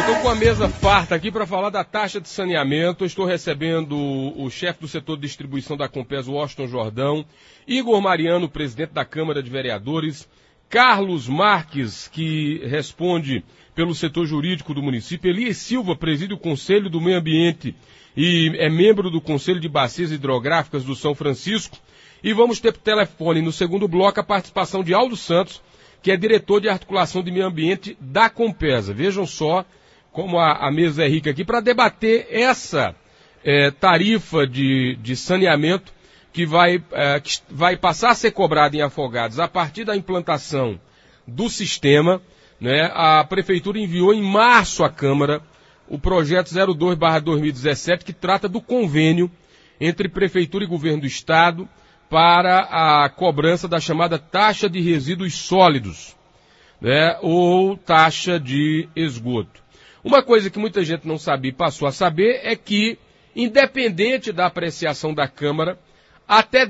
Estou com a mesa farta aqui para falar da taxa de saneamento. Estou recebendo o chefe do setor de distribuição da Compesa, Washington Jordão, Igor Mariano, presidente da Câmara de Vereadores, Carlos Marques, que responde pelo setor jurídico do município, Elias Silva, preside o Conselho do Meio Ambiente e é membro do Conselho de Bacias Hidrográficas do São Francisco. E vamos ter por telefone, no segundo bloco, a participação de Aldo Santos, que é diretor de articulação de meio ambiente da Compesa. Vejam só como a mesa é rica aqui para debater essa tarifa de saneamento que vai passar a ser cobrada em Afogados a partir da implantação do sistema, né? A Prefeitura enviou em março à Câmara o projeto 02/2017, que trata do convênio entre Prefeitura e Governo do Estado para a cobrança da chamada taxa de resíduos sólidos, né? Ou taxa de esgoto. Uma coisa que muita gente não sabia e passou a saber é que, independente da apreciação da Câmara, até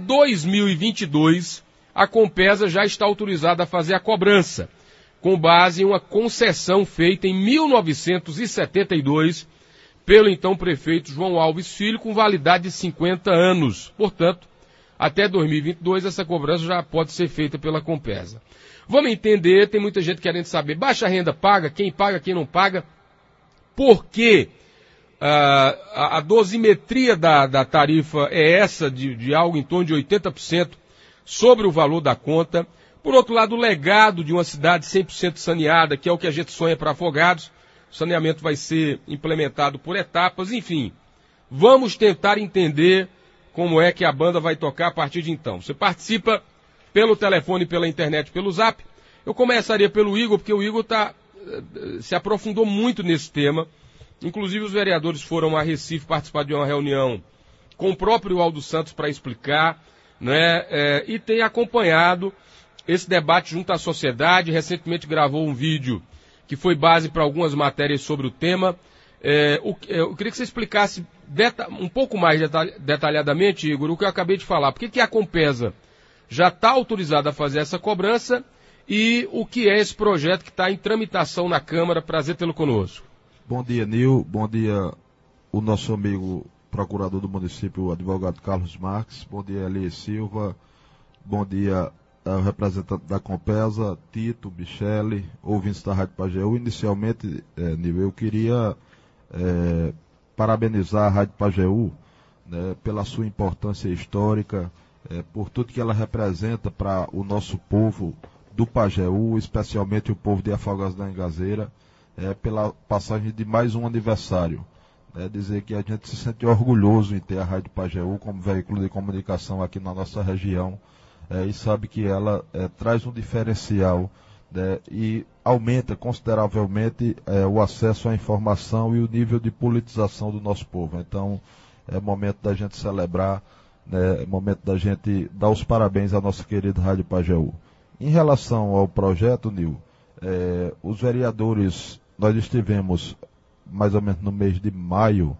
2022 a Compesa já está autorizada a fazer a cobrança, com base em uma concessão feita em 1972 pelo então prefeito João Alves Filho, com validade de 50 anos. Portanto, até 2022 essa cobrança já pode ser feita pela Compesa. Vamos entender, tem muita gente querendo saber, baixa renda paga, quem não paga, por que a dosimetria da tarifa é essa, de algo em torno de 80% sobre o valor da conta. Por outro lado, o legado de uma cidade 100% saneada, que é o que a gente sonha para Afogados. O saneamento vai ser implementado por etapas, enfim. Vamos tentar entender como é que a banda vai tocar a partir de então. Você participa pelo telefone, pela internet, pelo zap. Eu começaria pelo Igor, porque o Igor se aprofundou muito nesse tema. Inclusive os vereadores foram a Recife participar de uma reunião com o próprio Aldo Santos para explicar, né? E tem acompanhado esse debate junto à sociedade. Recentemente gravou um vídeo que foi base para algumas matérias sobre o tema. Eu queria que você explicasse um pouco mais detalhadamente, Igor, o que eu acabei de falar. Por que a Compesa já está autorizada a fazer essa cobrança e o que é esse projeto que está em tramitação na Câmara? Prazer tê-lo conosco. Bom dia, Nil. Bom dia, o nosso amigo procurador do município, o advogado Carlos Marques. Bom dia, Elias Silva. Bom dia ao representante da Compesa, Tito, Michele, ouvintes da Rádio Pajeú. Inicialmente, Nil, eu queria parabenizar a Rádio Pajeú, né, pela sua importância histórica, por tudo que ela representa para o nosso povo do Pajeú, especialmente o povo de Afogados da Engazeira, pela passagem de mais um aniversário. Dizer que a gente se sente orgulhoso em ter a Rádio Pajeú como veículo de comunicação aqui na nossa região, e sabe que ela traz um diferencial, né, e aumenta consideravelmente o acesso à informação e o nível de politização do nosso povo. Então, é momento da gente celebrar, né, é momento da gente dar os parabéns à nossa querida Rádio Pajeú. Em relação ao projeto, Nil, os vereadores, nós estivemos mais ou menos no mês de maio,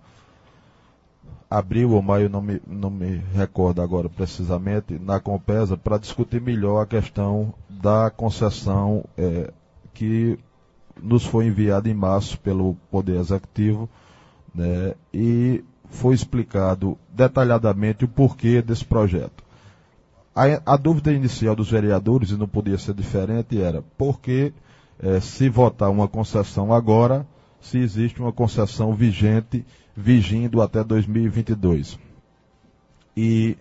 abril ou maio, não me recordo agora precisamente, na Compesa, para discutir melhor a questão da concessão que nos foi enviada em março pelo Poder Executivo, né, e foi explicado detalhadamente o porquê desse projeto. A dúvida inicial dos vereadores, e não podia ser diferente, era por que se votar uma concessão agora, se existe uma concessão vigente, vigindo até 2022. E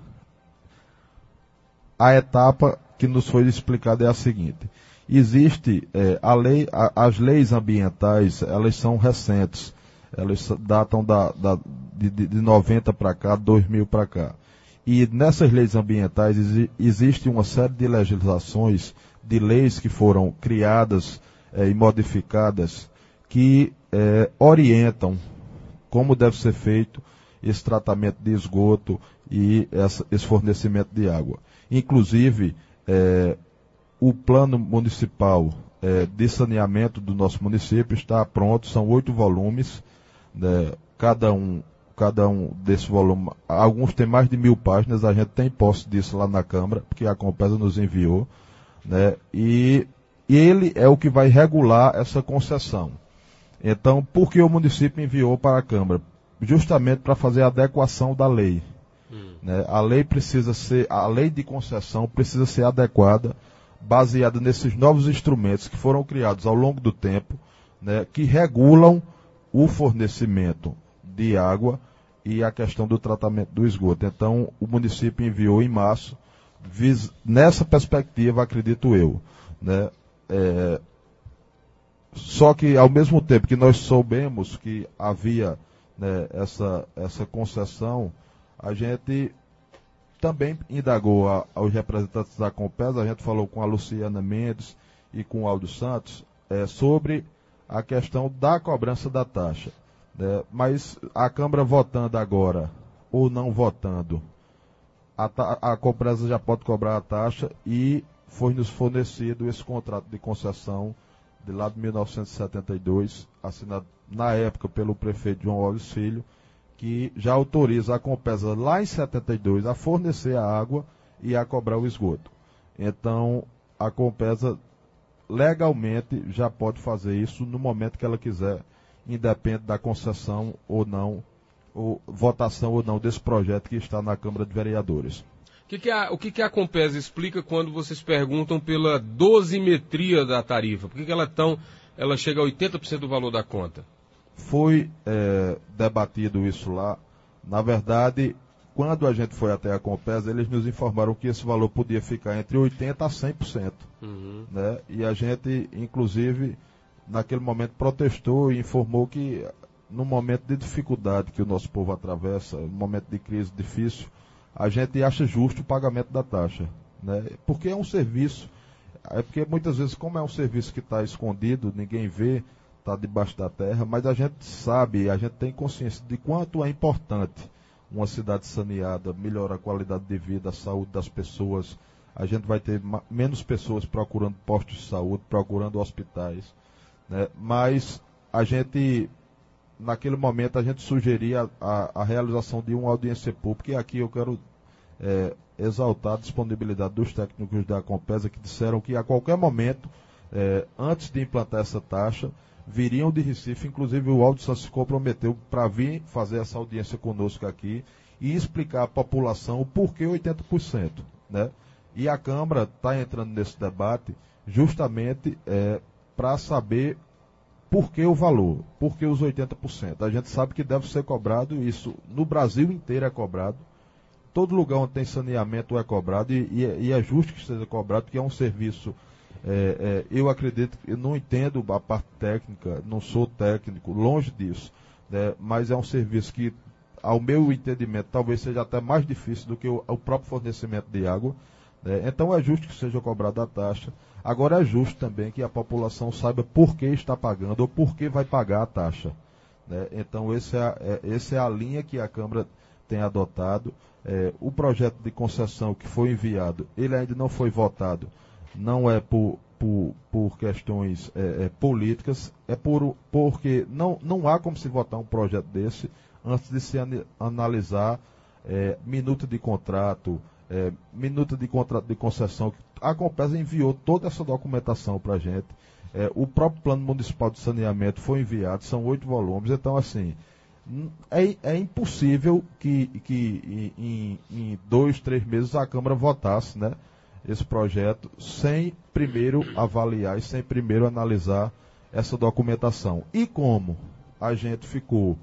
a etapa que nos foi explicada é a seguinte: existe as leis ambientais, elas são recentes, elas datam de 90 para cá, 2000 para cá. E nessas leis ambientais existe uma série de legislações, de leis que foram criadas e modificadas, que orientam como deve ser feito esse tratamento de esgoto e esse fornecimento de água. Inclusive, o plano municipal de saneamento do nosso município está pronto, são 8 volumes, né, cada um desses volumes, alguns têm mais de 1000 páginas, a gente tem posse disso lá na Câmara, porque a Compesa nos enviou, né, e ele é o que vai regular essa concessão. Então, por que o município enviou para a Câmara? Justamente para fazer a adequação da lei. Né? A lei de concessão precisa ser adequada, baseada nesses novos instrumentos que foram criados ao longo do tempo, né, que regulam o fornecimento de água e a questão do tratamento do esgoto. Então, o município enviou em março, nessa perspectiva, acredito eu, né, só que, ao mesmo tempo que nós soubemos que havia, né, essa concessão, a gente também indagou aos representantes da Compesa, a gente falou com a Luciana Mendes e com o Aldo Santos, sobre a questão da cobrança da taxa. Né? Mas a Câmara votando agora, ou não votando, a Compesa já pode cobrar a taxa e foi nos fornecido esse contrato de concessão de lá de 1972, assinado na época pelo prefeito João Alves Filho, que já autoriza a Compesa lá em 72 a fornecer a água e a cobrar o esgoto. Então, a Compesa legalmente já pode fazer isso no momento que ela quiser, independente da concessão ou não, ou votação ou não desse projeto que está na Câmara de Vereadores. O que a Compesa explica quando vocês perguntam pela dosimetria da tarifa? Por que ela chega a 80% do valor da conta? Foi debatido isso lá. Na verdade, quando a gente foi até a Compesa, eles nos informaram que esse valor podia ficar entre 80% a 100%. Né? E a gente, inclusive, naquele momento protestou e informou que no momento de dificuldade que o nosso povo atravessa, no momento de crise difícil, a gente acha justo o pagamento da taxa. Né? Porque é um serviço, porque muitas vezes, como é um serviço que está escondido, ninguém vê, está debaixo da terra, mas a gente sabe, a gente tem consciência de quanto é importante uma cidade saneada, melhora a qualidade de vida, a saúde das pessoas, a gente vai ter menos pessoas procurando postos de saúde, procurando hospitais, né? Mas a gente, naquele momento, a gente sugeria a realização de uma audiência pública, e aqui eu quero exaltar a disponibilidade dos técnicos da Compesa, que disseram que a qualquer momento, antes de implantar essa taxa, viriam de Recife, inclusive o Aldo Santos se comprometeu para vir fazer essa audiência conosco aqui e explicar à população o porquê 80%. Né? E a Câmara está entrando nesse debate justamente para saber por que o valor, por que os 80%. A gente sabe que deve ser cobrado, isso no Brasil inteiro é cobrado, todo lugar onde tem saneamento é cobrado e é justo que seja cobrado, porque é um serviço. Eu acredito, eu não entendo a parte técnica, não sou técnico, longe disso, né, mas é um serviço que, ao meu entendimento, talvez seja até mais difícil do que o próprio fornecimento de água, né, então é justo que seja cobrada a taxa. Agora é justo também que a população saiba por que está pagando ou por que vai pagar a taxa. Né, então essa é a linha que a Câmara tem adotado. O projeto de concessão que foi enviado, ele ainda não foi votado. Não é por questões políticas, porque não há como se votar um projeto desse antes de se analisar minuta de contrato, minuta de contrato de concessão. A Compesa enviou toda essa documentação para a gente. O próprio Plano Municipal de Saneamento foi enviado, são 8 volumes. Então, assim, é impossível que em 2, 3 meses a Câmara votasse, né, esse projeto sem primeiro avaliar e sem primeiro analisar essa documentação. E como a gente ficou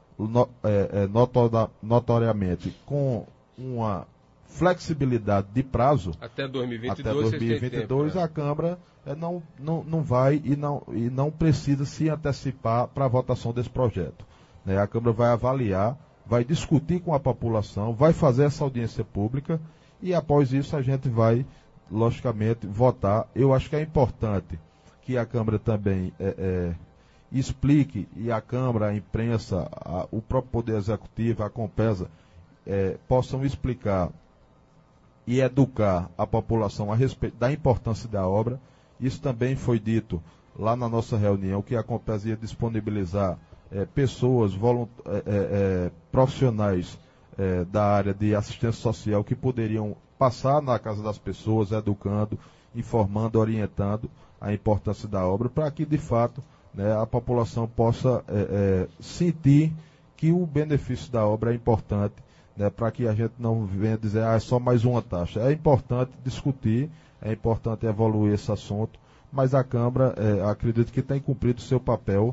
notoriamente com uma flexibilidade de prazo até 2022, a Câmara não vai e não precisa se antecipar para a votação desse projeto. Né? A Câmara vai avaliar, vai discutir com a população, vai fazer essa audiência pública e após isso a gente vai, logicamente, votar. Eu acho que é importante que a Câmara também explique, e a Câmara, a imprensa, o próprio Poder Executivo, a Compesa, possam explicar e educar a população a respeito da importância da obra. Isso também foi dito lá na nossa reunião, que a Compesa ia disponibilizar pessoas, profissionais da área de assistência social que poderiam passar na casa das pessoas, educando, informando, orientando a importância da obra, para que, de fato, né, a população possa sentir que o benefício da obra é importante, né, para que a gente não venha dizer, é só mais uma taxa. É importante discutir, é importante evoluir esse assunto, mas a Câmara, acredito que tem cumprido o seu papel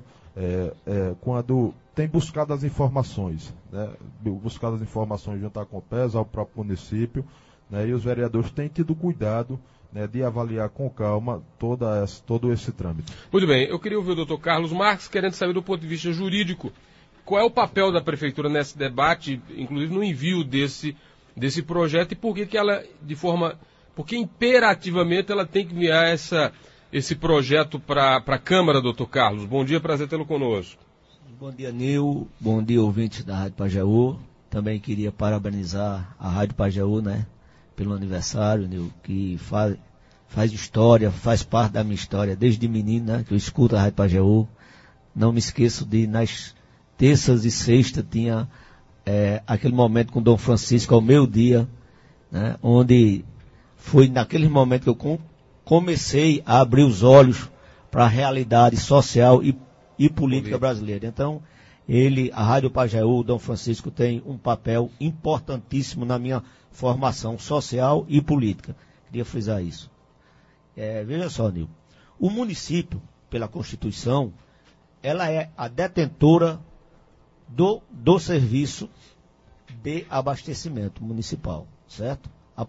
quando tem buscado as informações, né, buscado as informações junto à Compesa, ao próprio município, né, e os vereadores têm tido cuidado, né, de avaliar com calma todo esse trâmite. Muito bem, eu queria ouvir o doutor Carlos Marques, querendo saber do ponto de vista jurídico, qual é o papel da Prefeitura nesse debate, inclusive no envio desse projeto, e por que ela, porque imperativamente ela tem que enviar esse projeto para a Câmara, doutor Carlos. Bom dia, prazer tê-lo conosco. Bom dia, Nil. Bom dia, ouvintes da Rádio Pajeú. Também queria parabenizar a Rádio Pajeú, né, pelo aniversário, Nil, que faz história, faz parte da minha história, desde menino, né, que eu escuto a Rádio Pajeú. Não me esqueço de, nas terças e sextas, tinha aquele momento com o Dom Francisco, ao meio-dia, né, onde foi naquele momento que eu comecei a abrir os olhos para a realidade social e política brasileira. Então, a Rádio Pajeú, o Dom Francisco, tem um papel importantíssimo na minha formação social e política. Queria frisar isso. Veja só, Nil, o município, pela Constituição, ela é a detentora do serviço de abastecimento municipal, certo?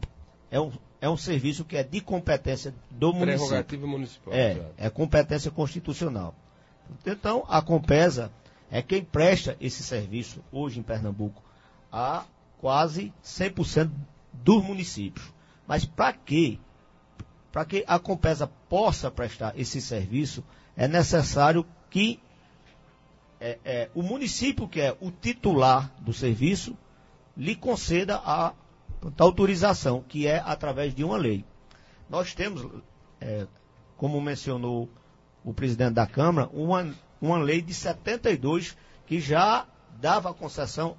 É um serviço que é de competência do município. Prerrogativa municipal. É competência constitucional. Então, a Compesa é quem presta esse serviço hoje em Pernambuco a quase 100% dos municípios. Mas para que a Compesa possa prestar esse serviço, é necessário que o município, que é o titular do serviço, lhe conceda a autorização, que é através de uma lei. Nós temos, como mencionou o presidente da Câmara, uma lei de 72 que já dava a concessão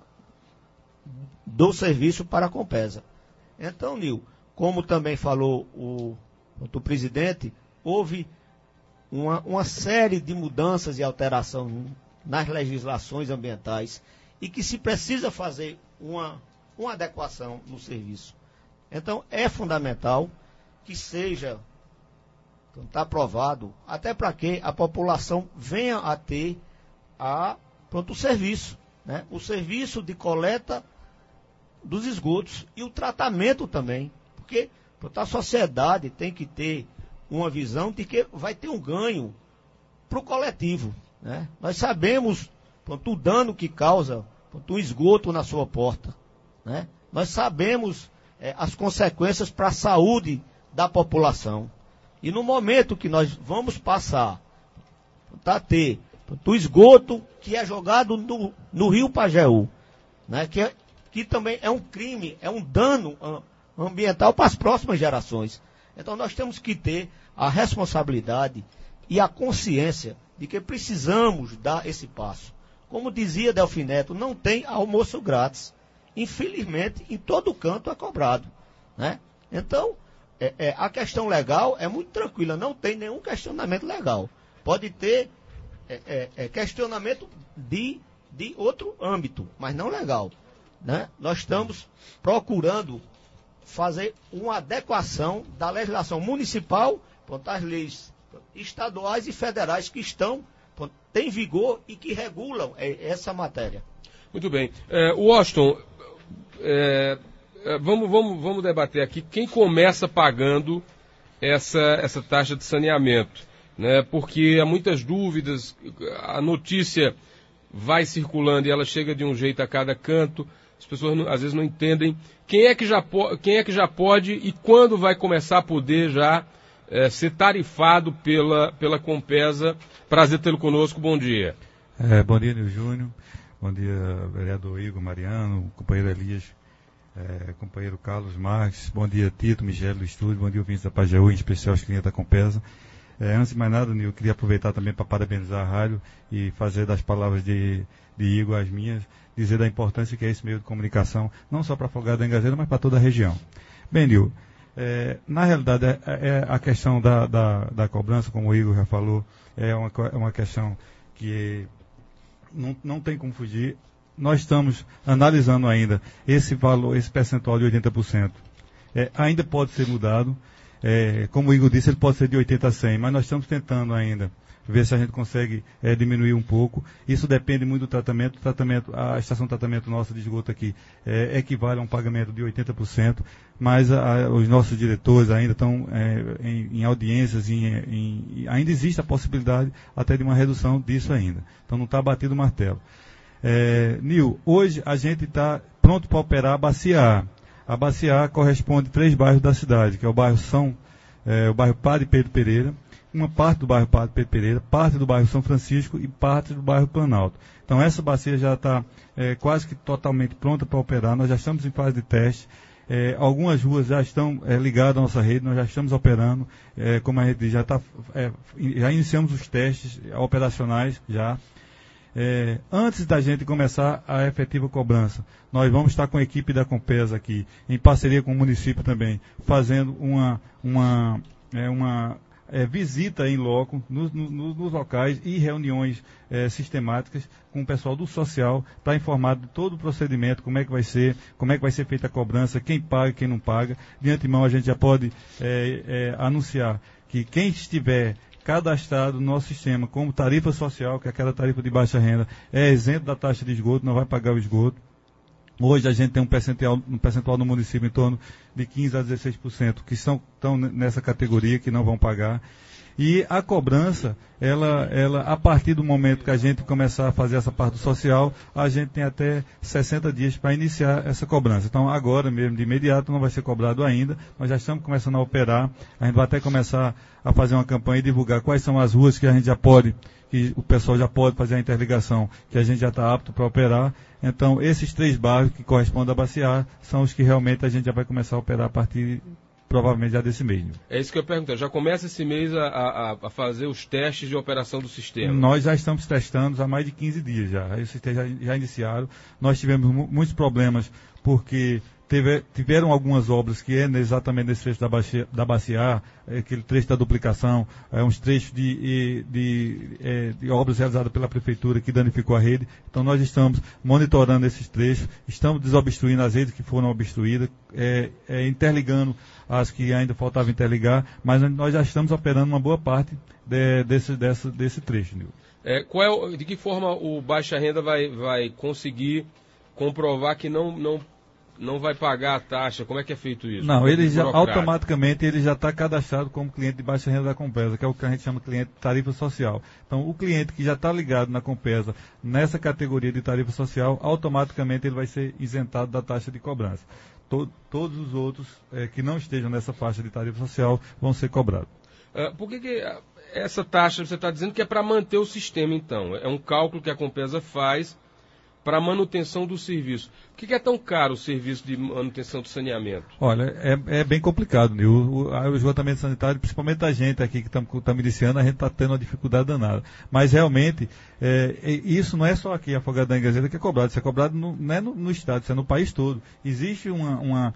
do serviço para a Compesa. Então, Nil, como também falou o presidente, houve uma série de mudanças e alterações nas legislações ambientais e que se precisa fazer uma adequação no serviço. Então, é fundamental que seja, está aprovado, até para que a população venha a ter o serviço, né? O serviço de coleta dos esgotos e o tratamento também, porque a sociedade tem que ter uma visão de que vai ter um ganho para o coletivo, né? Nós sabemos o dano que causa o esgoto na sua porta, né? Nós sabemos as consequências para a saúde da população. E no momento que nós vamos passar a ter o esgoto que é jogado no Rio Pajeú, né? Que também é um crime, é um dano ambiental para as próximas gerações. Então nós temos que ter a responsabilidade e a consciência de que precisamos dar esse passo. Como dizia Delfim Neto, não tem almoço grátis. Infelizmente, em todo canto é cobrado, né? Então, a questão legal é muito tranquila, não tem nenhum questionamento legal. Pode ter questionamento de outro âmbito, mas não legal, né? Nós estamos procurando fazer uma adequação da legislação municipal às leis estaduais e federais que têm vigor e que regulam essa matéria. Muito bem. Washington, vamos debater aqui quem começa pagando essa taxa de saneamento, né? Porque há muitas dúvidas, a notícia vai circulando e ela chega de um jeito a cada canto, as pessoas às vezes não entendem quem é que já pode e quando vai começar a poder já ser tarifado pela Compesa. Prazer tê-lo conosco, bom dia. Bom dia, Nil Júnior. Bom dia, vereador Igor Mariano, companheiro Elias, companheiro Carlos Marques. Bom dia, Tito, Miguel do estúdio. Bom dia, ouvintes da Pajeú, em especial os clientes da Compesa. Antes de mais nada, Nil, eu queria aproveitar também para parabenizar a rádio e fazer das palavras de Igor as minhas, dizer da importância que é esse meio de comunicação, não só para Afogado da Engazeira, mas para toda a região. Bem, Nil, Na realidade, a questão da cobrança, como o Igor já falou, é uma questão que não tem como fugir. Nós estamos analisando ainda esse valor, esse percentual de 80%. Ainda pode ser mudado. Como o Igor disse, ele pode ser de 80% a 100%, mas nós estamos tentando ainda ver se a gente consegue diminuir um pouco. Isso depende muito do tratamento. A estação de tratamento nossa de esgoto aqui equivale a um pagamento de 80%, mas os nossos diretores ainda estão em audiências, ainda existe a possibilidade até de uma redução disso ainda. Então não está batido o martelo. Nil, hoje a gente está pronto para operar a bacia A. A bacia A corresponde a 3 bairros da cidade, que é o bairro o bairro Padre Pedro Pereira, uma parte do bairro Padre Pedro Pereira, parte do bairro São Francisco e parte do bairro Planalto. Então essa bacia já está quase que totalmente pronta para operar, nós já estamos em fase de teste, algumas ruas já estão ligadas à nossa rede, nós já estamos operando, como a gente diz, já iniciamos os testes operacionais já. Antes da gente começar a efetiva cobrança, nós vamos estar com a equipe da Compesa aqui, em parceria com o município também, fazendo uma visita em loco nos locais e reuniões sistemáticas com o pessoal do social para informar de todo o procedimento, como é que vai ser feita a cobrança, quem paga, quem não paga. De antemão a gente já pode anunciar que quem estiver cadastrado no nosso sistema como tarifa social, que é aquela tarifa de baixa renda, é isento da taxa de esgoto, não vai pagar o esgoto. Hoje a gente tem um percentual no município em torno de 15% a 16% que estão nessa categoria, que não vão pagar. E a cobrança, ela, a partir do momento que a gente começar a fazer essa parte social, a gente tem até 60 dias para iniciar essa cobrança. Então agora mesmo, de imediato, não vai ser cobrado ainda, nós já estamos começando a operar, a gente vai até começar a fazer uma campanha e divulgar quais são as ruas que a gente já pode, que o pessoal já pode fazer a interligação, que a gente já está apto para operar. Então esses 3 bairros que correspondem a baciar são os que realmente a gente já vai começar a operar a partir provavelmente já desse mês. É isso que eu perguntei. Já começa esse mês a fazer os testes de operação do sistema? Nós já estamos testando há mais de 15 dias já. Aí vocês já iniciaram. Nós tivemos muitos problemas porque tiveram algumas obras que exatamente nesse trecho da bacia, aquele trecho da duplicação, uns trechos de obras realizadas pela prefeitura que danificou a rede. Então nós estamos monitorando esses trechos, estamos desobstruindo as redes que foram obstruídas, interligando as que ainda faltava interligar, mas nós já estamos operando uma boa parte desse trecho, Nil. De que forma o baixa renda vai conseguir comprovar que não vai pagar a taxa? Como é que é feito isso? Não, automaticamente ele já está cadastrado como cliente de baixa renda da Compesa, que é o que a gente chama de cliente de tarifa social. Então, o cliente que já está ligado na Compesa, nessa categoria de tarifa social, automaticamente ele vai ser isentado da taxa de cobrança. Todos os outros que não estejam nessa faixa de tarifa social vão ser cobrados. Por que essa taxa, você está dizendo que é para manter o sistema, então? É um cálculo que a Compesa faz para a manutenção do serviço. Por que é tão caro o serviço de manutenção do saneamento? Olha, é bem complicado, Nil. O esgotamento sanitário, principalmente a gente aqui que estamos iniciando, a gente está tendo uma dificuldade danada. Mas realmente, isso não é só aqui, a Afogado da Engazeira, que é cobrado. Isso é cobrado não é no estado, isso é no país todo. Existe uma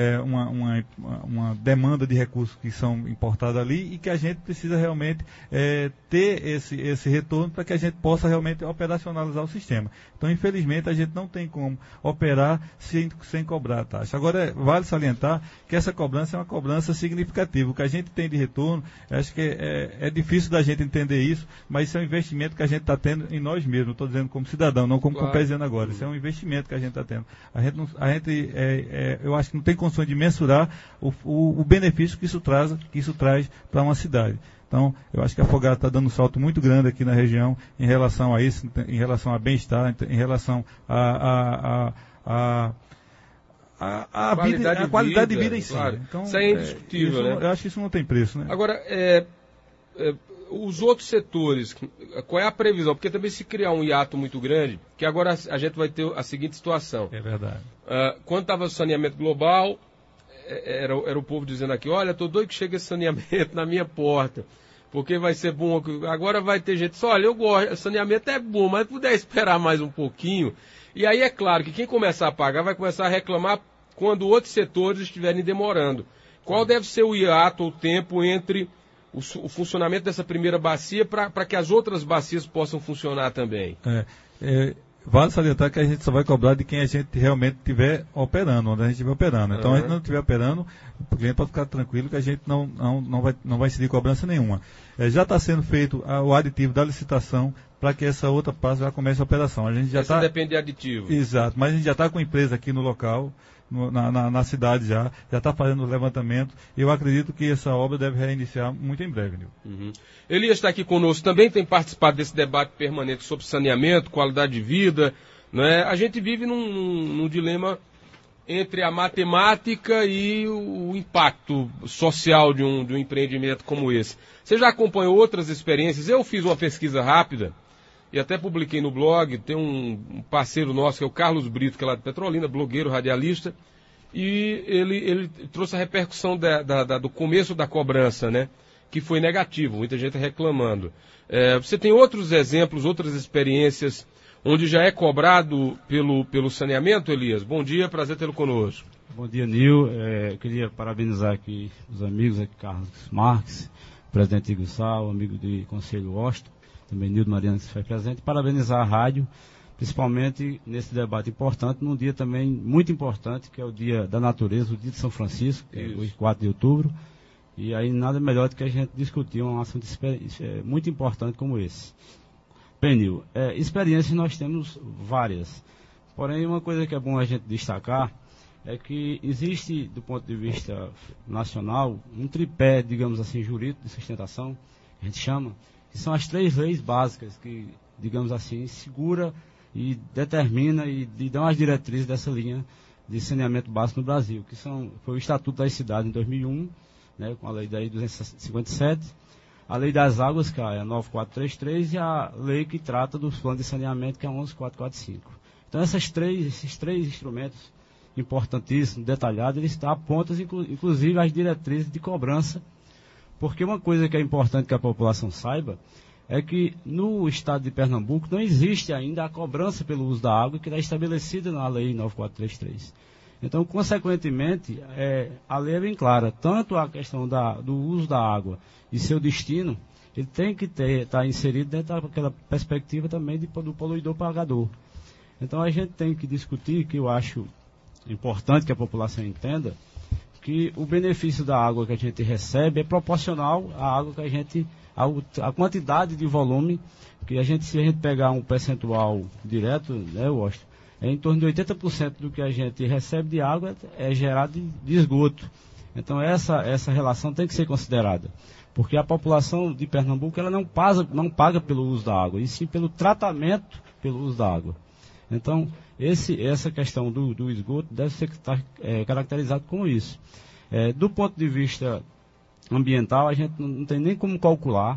demanda de recursos que são importados ali e que a gente precisa realmente ter esse retorno para que a gente possa realmente operacionalizar o sistema. Então, infelizmente, a gente não tem como operar sem cobrar a taxa. Agora, vale salientar que essa cobrança é uma cobrança significativa. O que a gente tem de retorno, acho que é difícil da gente entender isso, mas isso é um investimento que a gente está tendo em nós mesmos. Não estou dizendo como cidadão, não como Compesa dizendo agora. Isso é um investimento que a gente está tendo. Eu acho que não tem condições de mensurar o benefício que isso traz para uma cidade. Então, eu acho que a Afogado está dando um salto muito grande aqui na região em relação a isso, em relação a bem-estar, em relação a qualidade de vida em si. Claro. Então, isso é indiscutível, né? Eu acho que isso não tem preço, né? Agora, os outros setores, qual é a previsão? Porque também se criar um hiato muito grande, que agora a gente vai ter a seguinte situação. É verdade. Quando estava o saneamento global, era o povo dizendo aqui, olha, estou doido que chegue esse saneamento na minha porta, porque vai ser bom. Agora vai ter gente só, olha, eu gosto, saneamento é bom, mas puder esperar mais um pouquinho. E aí é claro que quem começar a pagar vai começar a reclamar quando outros setores estiverem demorando. Qual deve ser o hiato, o tempo entre o funcionamento dessa primeira bacia para que as outras bacias possam funcionar também? Vale salientar que a gente só vai cobrar de quem a gente realmente estiver operando, onde a gente estiver operando. Então, a gente não estiver operando, o cliente pode ficar tranquilo que a gente não vai incidir cobrança nenhuma. Já está sendo feito o aditivo da licitação para que essa outra parte já comece a operação. A gente já depende de aditivo. Exato, mas a gente já está com a empresa aqui no local, na cidade já está fazendo o levantamento. Eu acredito que essa obra deve reiniciar muito em breve, Nil. Elias está aqui conosco, também tem participado desse debate permanente sobre saneamento, qualidade de vida, né? A gente vive num dilema entre a matemática e o impacto social de um empreendimento como esse. Você já acompanhou outras experiências? Eu fiz uma pesquisa rápida e até publiquei no blog. Tem um parceiro nosso, que é o Carlos Brito, que é lá de Petrolina, blogueiro, radialista, e ele trouxe a repercussão do começo da cobrança, né? Que foi negativo, muita gente reclamando. Você tem outros exemplos, outras experiências onde já é cobrado pelo saneamento, Elias? Bom dia, prazer tê-lo conosco. Bom dia, Nil. Queria parabenizar aqui os amigos, aqui, Carlos Marques, presidente Igor Sal, amigo do Conselho Washington, também Nildo Mariano que se faz presente, parabenizar a rádio, principalmente nesse debate importante, num dia também muito importante, que é o Dia da Natureza, o Dia de São Francisco, que é hoje 4 de outubro, e aí nada melhor do que a gente discutir um assunto muito importante como esse. Bem, Nil, experiências nós temos várias, porém uma coisa que é bom a gente destacar é que existe, do ponto de vista nacional, um tripé, digamos assim, jurídico de sustentação, a gente chama, que são as 3 leis básicas que, digamos assim, segura e determina e dão as diretrizes dessa linha de saneamento básico no Brasil, que foi o Estatuto das Cidades em 2001, né, com a lei daí 257, a lei das águas, que é a 9433, e a lei que trata dos planos de saneamento, que é a 11445. Então esses três instrumentos importantíssimos, detalhados, eles apontam inclusive as diretrizes de cobrança, porque uma coisa que é importante que a população saiba é que no estado de Pernambuco não existe ainda a cobrança pelo uso da água que está estabelecida na lei 9433. Então, consequentemente, a lei é bem clara, tanto a questão do uso da água e seu destino, ele tem que estar inserido dentro daquela perspectiva também do poluidor pagador. Então, a gente tem que discutir, que eu acho importante que a população entenda, que o benefício da água que a gente recebe é proporcional à água que a quantidade de volume, que se a gente pegar um percentual direto, né, Washington, em torno de 80% do que a gente recebe de água é gerado de esgoto. Então essa relação tem que ser considerada, porque a população de Pernambuco ela não paga pelo uso da água, e sim pelo tratamento pelo uso da água. Então essa questão do esgoto deve ser caracterizado como isso. Do ponto de vista ambiental, a gente não tem nem como calcular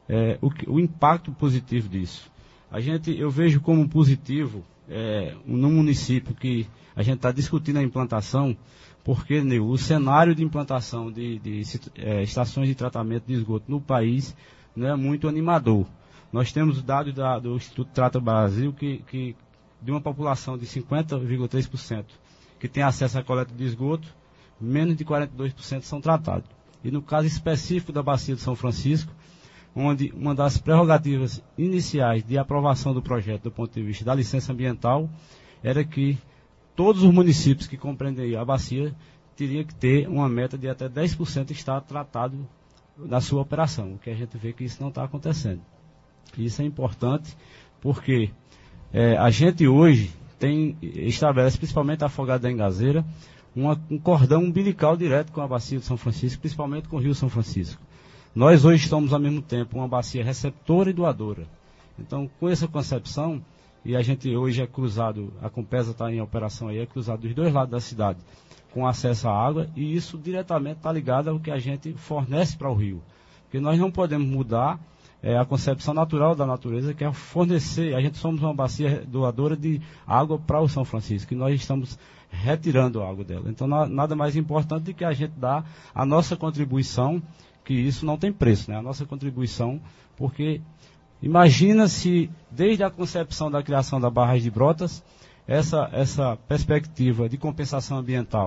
o impacto positivo disso. Eu vejo como positivo no município que a gente está discutindo a implantação, porque o cenário de implantação de estações de tratamento de esgoto no país não é muito animador. Nós temos dados do Instituto Trata Brasil que de uma população de 50,3% que tem acesso à coleta de esgoto, menos de 42% são tratados. E no caso específico da Bacia de São Francisco, onde uma das prerrogativas iniciais de aprovação do projeto do ponto de vista da licença ambiental era que todos os municípios que compreendem a bacia teriam que ter uma meta de até 10% estar tratado na sua operação, o que a gente vê que isso não está acontecendo. Isso é importante porque a gente hoje estabelece, principalmente a Afogada da Engazeira, um cordão umbilical direto com a Bacia de São Francisco, principalmente com o Rio São Francisco. Nós hoje estamos ao mesmo tempo uma bacia receptora e doadora. Então, com essa concepção, e a gente hoje é cruzado, a Compesa está em operação aí, é cruzado dos dois lados da cidade, com acesso à água, e isso diretamente está ligado ao que a gente fornece para o rio. Porque nós não podemos mudar a concepção natural da natureza, que é fornecer, a gente somos uma bacia doadora de água para o São Francisco, e nós estamos retirando a água dela. Então, nada mais importante do que a gente dar a nossa contribuição, que isso não tem preço, né? A nossa contribuição, porque imagina se, desde a concepção da criação da barragem de Brotas, essa perspectiva de compensação ambiental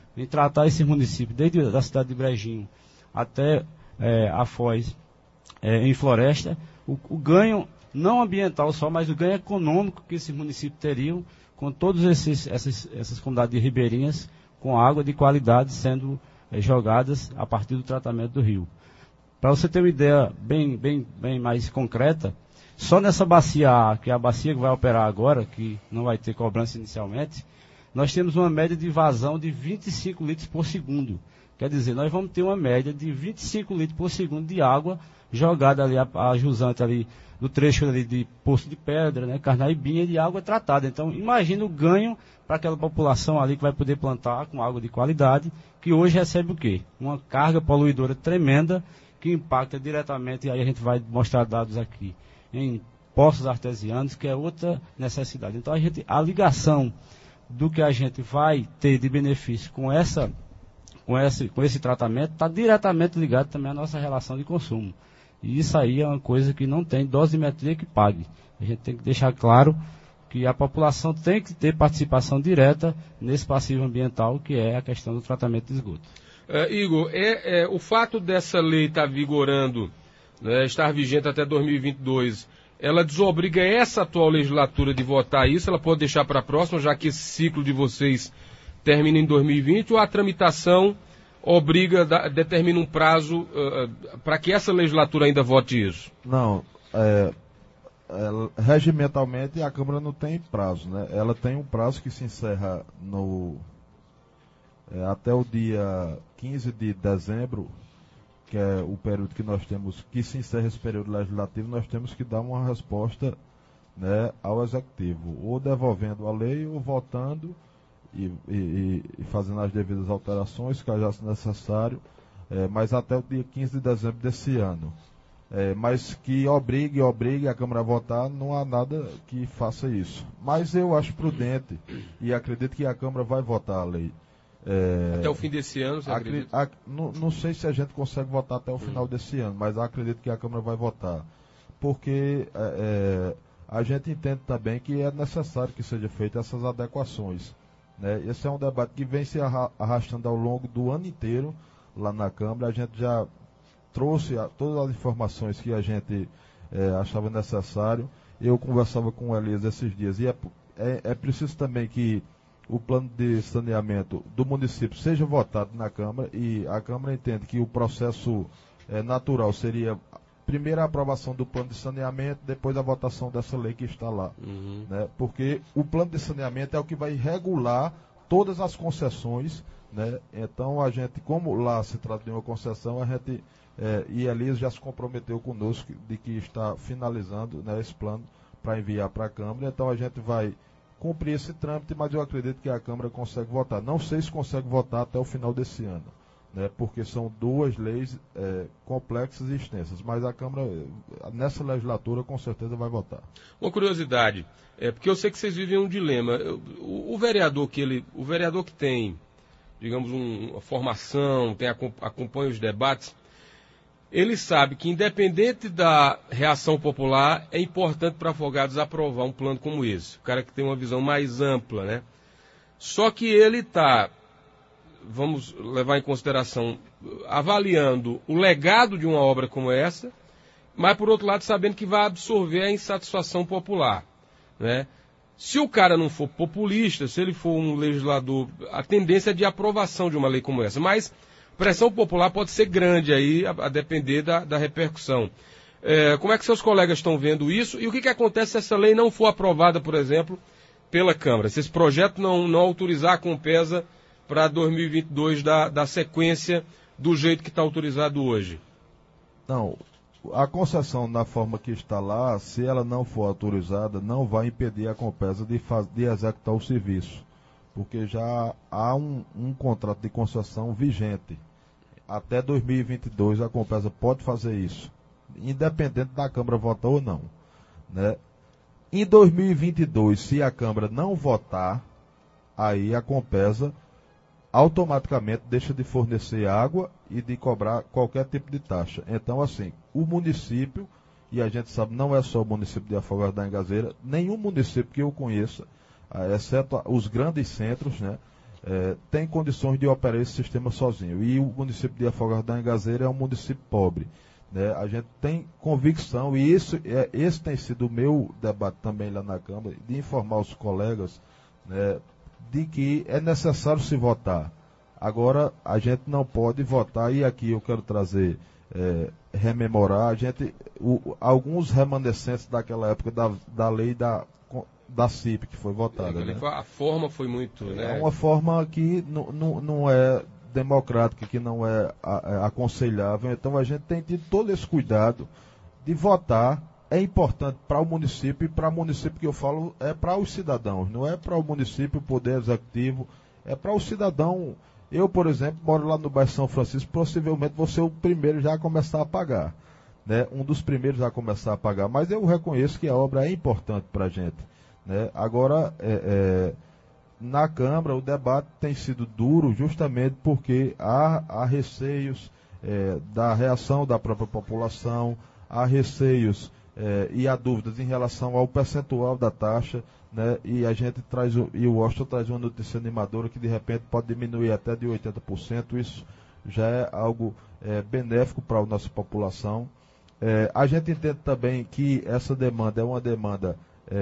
em tratar esse município, desde a cidade de Brejinho até a Foz, em Floresta, o ganho não ambiental só, mas o ganho econômico que esses municípios teriam com todas essas comunidades ribeirinhas com água de qualidade sendo jogadas a partir do tratamento do rio. Para você ter uma ideia bem mais concreta, só nessa bacia A, que é a bacia que vai operar agora, que não vai ter cobrança inicialmente, nós temos uma média de vazão de 25 litros por segundo. Quer dizer, nós vamos ter uma média de 25 litros por segundo de água jogada ali, a jusante ali, do trecho ali de Poço de Pedra, né, Carnaibinha, de água tratada. Então, imagina o ganho para aquela população ali que vai poder plantar com água de qualidade, que hoje recebe o quê? Uma carga poluidora tremenda, que impacta diretamente, e aí a gente vai mostrar dados aqui, em poços artesianos, que é outra necessidade. Então, a ligação do que a gente vai ter de benefício com esse tratamento está diretamente ligado também à nossa relação de consumo. E isso aí é uma coisa que não tem dosimetria que pague. A gente tem que deixar claro que a população tem que ter participação direta nesse passivo ambiental, que é a questão do tratamento de esgoto. Igor, o fato dessa lei estar vigorando, né, estar vigente até 2022, ela desobriga essa atual legislatura de votar isso? Ela pode deixar para a próxima, já que esse ciclo de vocês termina em 2020, ou a tramitação determina um prazo para que essa legislatura ainda vote isso? Não, regimentalmente a Câmara não tem prazo, né? Ela tem um prazo que se encerra até o dia 15 de dezembro, que é o período que nós temos, que se encerra esse período legislativo, nós temos que dar uma resposta, né, ao Executivo, ou devolvendo a lei, ou votando e fazendo as devidas alterações, que já se necessário, mas até o dia 15 de dezembro desse ano. Mas que obrigue a Câmara a votar, não há nada que faça isso. Mas eu acho prudente e acredito que a Câmara vai votar a lei. Até o fim desse ano, você acredita? Não sei se a gente consegue votar até o final desse ano, mas acredito que a Câmara vai votar. Porque a gente entende também que é necessário que sejam feitas essas adequações. Né? Esse é um debate que vem se arrastando ao longo do ano inteiro lá na Câmara. A gente já trouxe todas as informações que a gente achava necessário. Eu conversava com o Elias esses dias. E é preciso também que o plano de saneamento do município seja votado na Câmara, e a Câmara entende que o processo natural seria primeiro a aprovação do plano de saneamento, depois a votação dessa lei que está lá. Né? Porque o plano de saneamento é o que vai regular todas as concessões, né? Então a gente, como lá se trata de uma concessão, a gente, e Elias já se comprometeu conosco de que está finalizando, né, esse plano para enviar para a Câmara, então a gente vai cumprir esse trâmite, mas eu acredito que a Câmara consegue votar. Não sei se consegue votar até o final desse ano, né, porque são duas leis complexas e extensas, mas a Câmara, nessa legislatura, com certeza vai votar. Uma curiosidade, porque eu sei que vocês vivem um dilema. O vereador que tem, digamos, uma formação, acompanha os debates, ele sabe que, independente da reação popular, é importante para Afogados aprovar um plano como esse. O cara que tem uma visão mais ampla, né? Só que ele está, vamos levar em consideração, avaliando o legado de uma obra como essa, mas, por outro lado, sabendo que vai absorver a insatisfação popular, né? Se o cara não for populista, se ele for um legislador, a tendência é de aprovação de uma lei como essa. Mas pressão popular pode ser grande aí, a depender da repercussão. Como é que seus colegas estão vendo isso? E o que acontece se essa lei não for aprovada, por exemplo, pela Câmara? Se esse projeto não autorizar a Compesa para 2022 da sequência do jeito que está autorizado hoje? Não, a concessão na forma que está lá, se ela não for autorizada, não vai impedir a Compesa de executar o serviço, porque já há um contrato de concessão vigente. Até 2022 a Compesa pode fazer isso, independente da Câmara votar ou não. Né? Em 2022, se a Câmara não votar, aí a Compesa automaticamente deixa de fornecer água e de cobrar qualquer tipo de taxa. Então, assim, o município, e a gente sabe, não é só o município de Afogados da Engazeira, nenhum município que eu conheça, exceto os grandes centros, né, tem condições de operar esse sistema sozinho. E o município de Afogados da Engazeira é um município pobre. Né? A gente tem convicção, e esse tem sido o meu debate também lá na Câmara, de informar os colegas, né, de que é necessário se votar. Agora, a gente não pode votar, e aqui eu quero trazer, rememorar, alguns remanescentes daquela época da lei da CIP, que foi votada. Né? A forma foi muito... É uma forma que não é democrática, que não é aconselhável. Então, a gente tem tido todo esse cuidado de votar. É importante para o município, e para o município que eu falo é para os cidadãos, não é para o município, o poder executivo, é para o cidadão. Eu, por exemplo, moro lá no bairro São Francisco, possivelmente vou ser o primeiro já a começar a pagar, né? Um dos primeiros a começar a pagar, mas eu reconheço que a obra é importante para a gente, né? Agora, na Câmara, o debate tem sido duro justamente porque há receios da reação da própria população, há receios e há dúvidas em relação ao percentual da taxa, né? E a gente traz, e o Washington traz uma notícia animadora que de repente pode diminuir até de 80%, isso já é algo benéfico para a nossa população. A gente entende também que essa demanda é uma demanda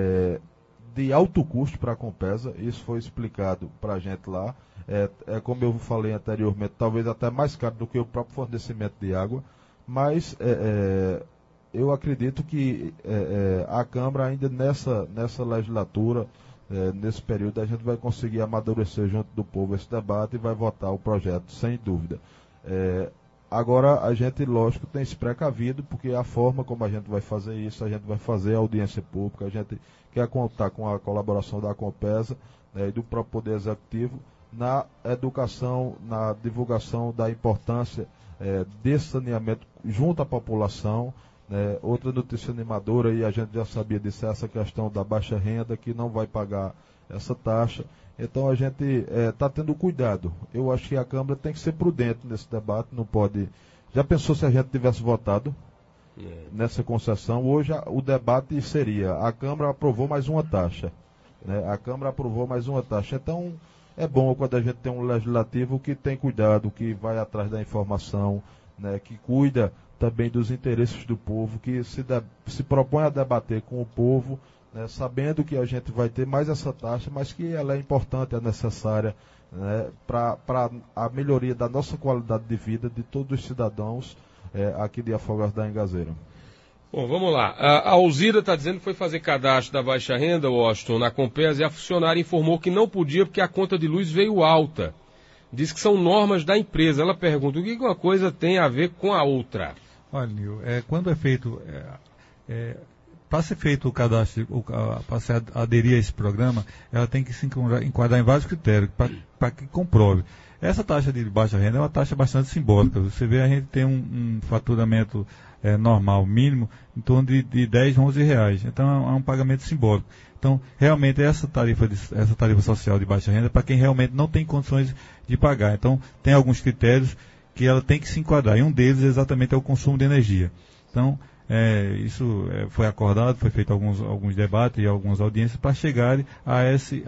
de alto custo para a Compesa, isso foi explicado para a gente lá, como eu falei anteriormente, talvez até mais caro do que o próprio fornecimento de água, mas eu acredito que a Câmara ainda nessa legislatura, nesse período, a gente vai conseguir amadurecer junto do povo esse debate e vai votar o projeto, sem dúvida. Agora, a gente, lógico, tem se precavido, porque a forma como a gente vai fazer isso, a gente vai fazer audiência pública, a gente quer contar com a colaboração da Compesa, né, e do próprio Poder Executivo na educação, na divulgação da importância desse saneamento junto à população. Outra notícia animadora, e a gente já sabia disso, é essa questão da baixa renda, que não vai pagar essa taxa. Então a gente está tendo cuidado. Eu acho que a Câmara tem que ser prudente nesse debate, não pode... Já pensou se a gente tivesse votado nessa concessão? Hoje o debate seria, a Câmara aprovou mais uma taxa. Né? A Câmara aprovou mais uma taxa. Então é bom quando a gente tem um legislativo que tem cuidado, que vai atrás da informação, né? Que cuida também dos interesses do povo, que se propõe a debater com o povo, né, sabendo que a gente vai ter mais essa taxa, mas que ela é importante, é necessária, né, para a melhoria da nossa qualidade de vida de todos os cidadãos aqui de Afogados da Engazeira. Bom, vamos lá. A Alzira está dizendo que foi fazer cadastro da baixa renda, Washington, na Compesa, e a funcionária informou que não podia porque a conta de luz veio alta. Diz que são normas da empresa. Ela pergunta, o que uma coisa tem a ver com a outra? Olha, Nil, quando é feito, para ser feito o cadastro, para se aderir a esse programa, ela tem que se enquadrar em vários critérios para que comprove. Essa taxa de baixa renda é uma taxa bastante simbólica. Você vê, a gente tem um faturamento normal, mínimo, em torno de 10, 11 reais. Então é um pagamento simbólico. Então, realmente, essa tarifa social de baixa renda é para quem realmente não tem condições de pagar. Então, tem alguns critérios que ela tem que se enquadrar, e um deles exatamente é o consumo de energia. Então, isso foi acordado, foi feito alguns debates e algumas audiências para chegar a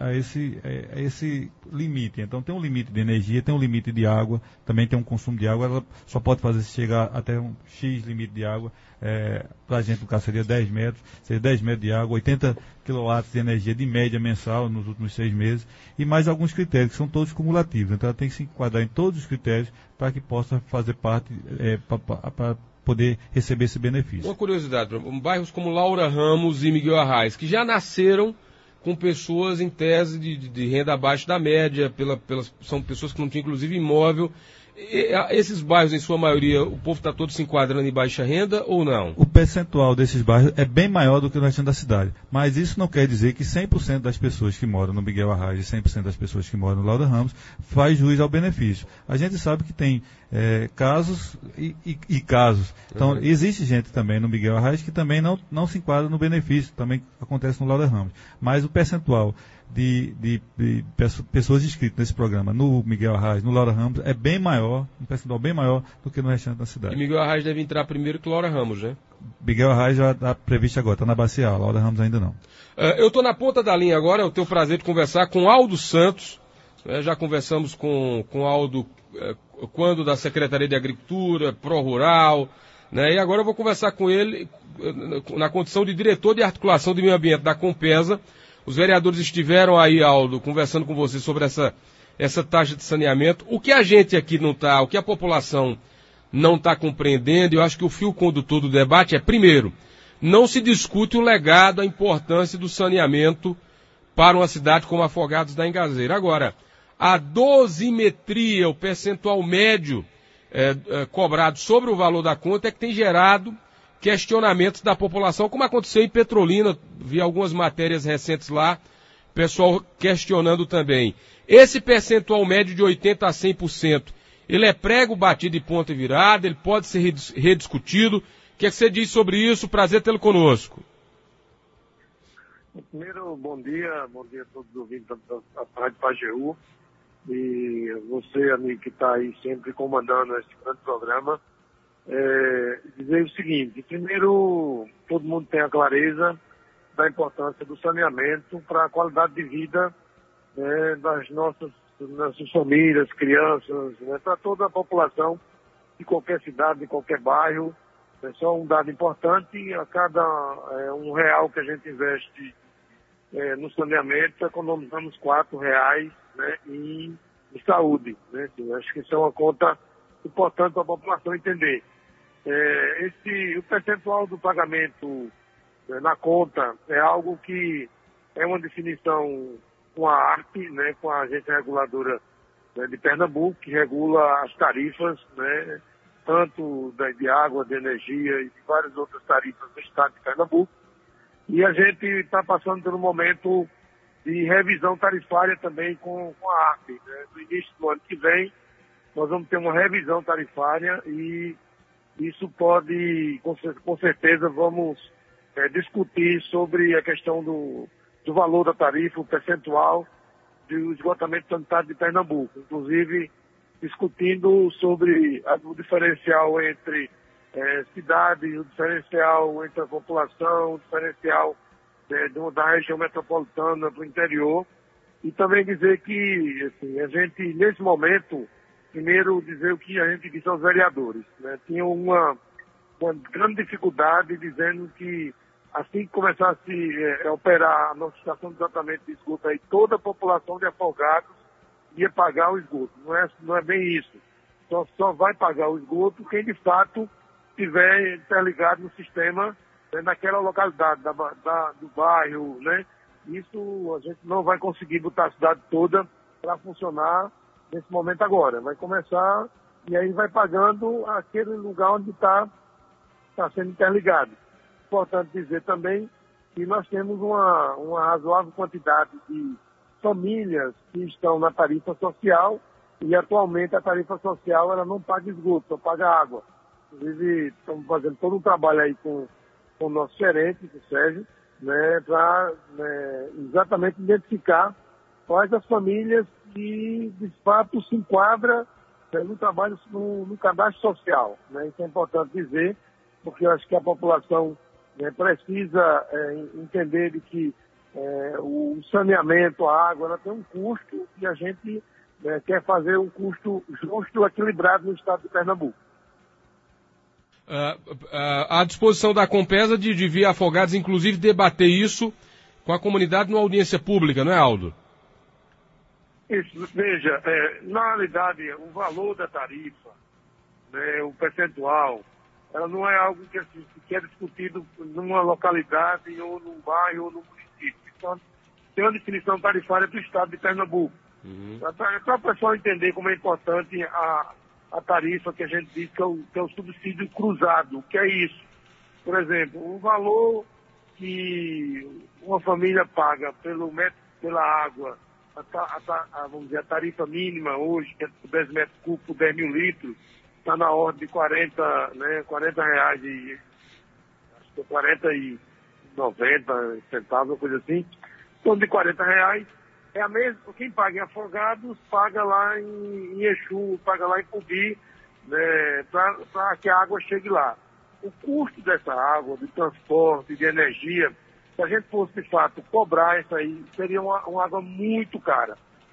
esse limite. Então, tem um limite de energia, tem um limite de água, também tem um consumo de água, ela só pode chegar até um X limite de água. Para a gente, no caso, seria 10 metros, seria 10 metros de água, 80 kW de energia de média mensal nos últimos 6 meses, e mais alguns critérios, que são todos cumulativos. Então, ela tem que se enquadrar em todos os critérios para que possa fazer parte, para poder receber esse benefício. Uma curiosidade, bairros como Laura Ramos e Miguel Arraes, que já nasceram com pessoas em tese de renda abaixo da média, são pessoas que não tinham, inclusive, imóvel. Esses bairros, em sua maioria, o povo está todo se enquadrando em baixa renda ou não? O percentual desses bairros é bem maior do que o restante da cidade. Mas isso não quer dizer que 100% das pessoas que moram no Miguel Arraes e 100% das pessoas que moram no Laura Ramos faz jus ao benefício. A gente sabe que tem casos e casos. Então, existe gente também no Miguel Arraes que também não se enquadra no benefício, também acontece no Laura Ramos. Mas o percentual de pessoas inscritas nesse programa no Miguel Arraes, no Laura Ramos, é bem maior, um percentual bem maior do que no restante da cidade. E Miguel Arraes deve entrar primeiro que Laura Ramos, né? Miguel Arraes já está previsto agora, está na Bacial, Laura Ramos ainda não. Eu estou na ponta da linha agora, eu tenho o prazer de conversar com Aldo Santos, Já conversamos com Aldo quando da Secretaria de Agricultura, Pró-Rural, né? E agora eu vou conversar com ele na condição de diretor de articulação de meio ambiente da Compesa. Os vereadores estiveram aí, Aldo, conversando com você sobre essa taxa de saneamento. O que a gente aqui não está, o que a população não está compreendendo, eu acho que o fio condutor do debate é, primeiro, não se discute o legado, a importância do saneamento para uma cidade como Afogados da Engazeira. Agora, a dosimetria, o percentual médio cobrado sobre o valor da conta é que tem gerado questionamentos da população, como aconteceu em Petrolina, vi algumas matérias recentes lá, pessoal questionando também. Esse percentual médio de 80% a 100%, ele é prego batido e ponta virada, ele pode ser rediscutido. O que é que você diz sobre isso? Prazer tê-lo conosco. Primeiro, bom dia a todos os ouvintes da Rádio Pajeú. E você, amigo, que está aí sempre comandando esse grande programa, dizer o seguinte: primeiro, todo mundo tem a clareza da importância do saneamento para a qualidade de vida das nossas famílias, crianças, para toda a população de qualquer cidade, de qualquer bairro. É só um dado importante: a cada R$1 que a gente investe no saneamento, economizamos R$4, né, em saúde, né? Acho que isso é uma conta importante para a população entender. O percentual do pagamento na conta é algo que é uma definição com a ARP, né, com a agência reguladora de Pernambuco, que regula as tarifas, né, tanto de água, de energia e de várias outras tarifas do estado de Pernambuco. E a gente está passando por um momento de revisão tarifária também com a ARP, né? No início do ano que vem, nós vamos ter uma revisão tarifária e isso pode, com certeza, vamos discutir sobre a questão do valor da tarifa, o percentual do esgotamento sanitário de Pernambuco. Inclusive, discutindo sobre o diferencial entre cidades, o diferencial entre a população, o diferencial da região metropolitana para o interior. E também dizer que, assim, a gente, nesse momento, primeiro dizer o que a gente disse aos vereadores, né? Tinha uma grande dificuldade dizendo que assim que começasse a operar a nossa estação de tratamento de esgoto, aí toda a população de Afogados ia pagar o esgoto. Não é bem isso. Só vai pagar o esgoto quem de fato estiver interligado no sistema, né, naquela localidade do bairro, né? Isso a gente não vai conseguir botar a cidade toda para funcionar nesse momento agora. Vai começar e aí vai pagando aquele lugar onde está sendo interligado. Importante dizer também que nós temos uma razoável quantidade de famílias que estão na tarifa social e atualmente a tarifa social ela não paga esgoto, só paga água. Inclusive estamos fazendo todo um trabalho aí com o nosso gerente, o Sérgio, né, para exatamente identificar quais as famílias que de fato se enquadram no trabalho no cadastro social, né? Isso é importante dizer, porque eu acho que a população precisa entender de que o saneamento, a água, ela tem um custo e a gente quer fazer um custo justo e equilibrado no estado de Pernambuco. À disposição da Compesa de via Afogados, inclusive, debater isso com a comunidade numa audiência pública, não é, Aldo? Isso, veja, na realidade, o valor da tarifa, né, o percentual, ela não é algo que é discutido numa localidade, ou num bairro, ou num município. Então, tem uma definição tarifária do estado de Pernambuco. Para o pessoal entender como é importante a tarifa que a gente diz que é o subsídio cruzado. O que é isso? Por exemplo, o valor que uma família paga pela água, vamos dizer, a tarifa mínima hoje, que é por 10 metros cúbicos por 10 mil litros, está na ordem de 40 reais, acho que é 40,90 centavos, uma coisa assim. Em torno de 40 reais. É a mesma, quem paga em Afogados, paga lá em Exu, paga lá em Pubi, né, para que a água chegue lá. O custo dessa água, de transporte, de energia, se a gente fosse de fato cobrar isso aí, seria uma água muito cara.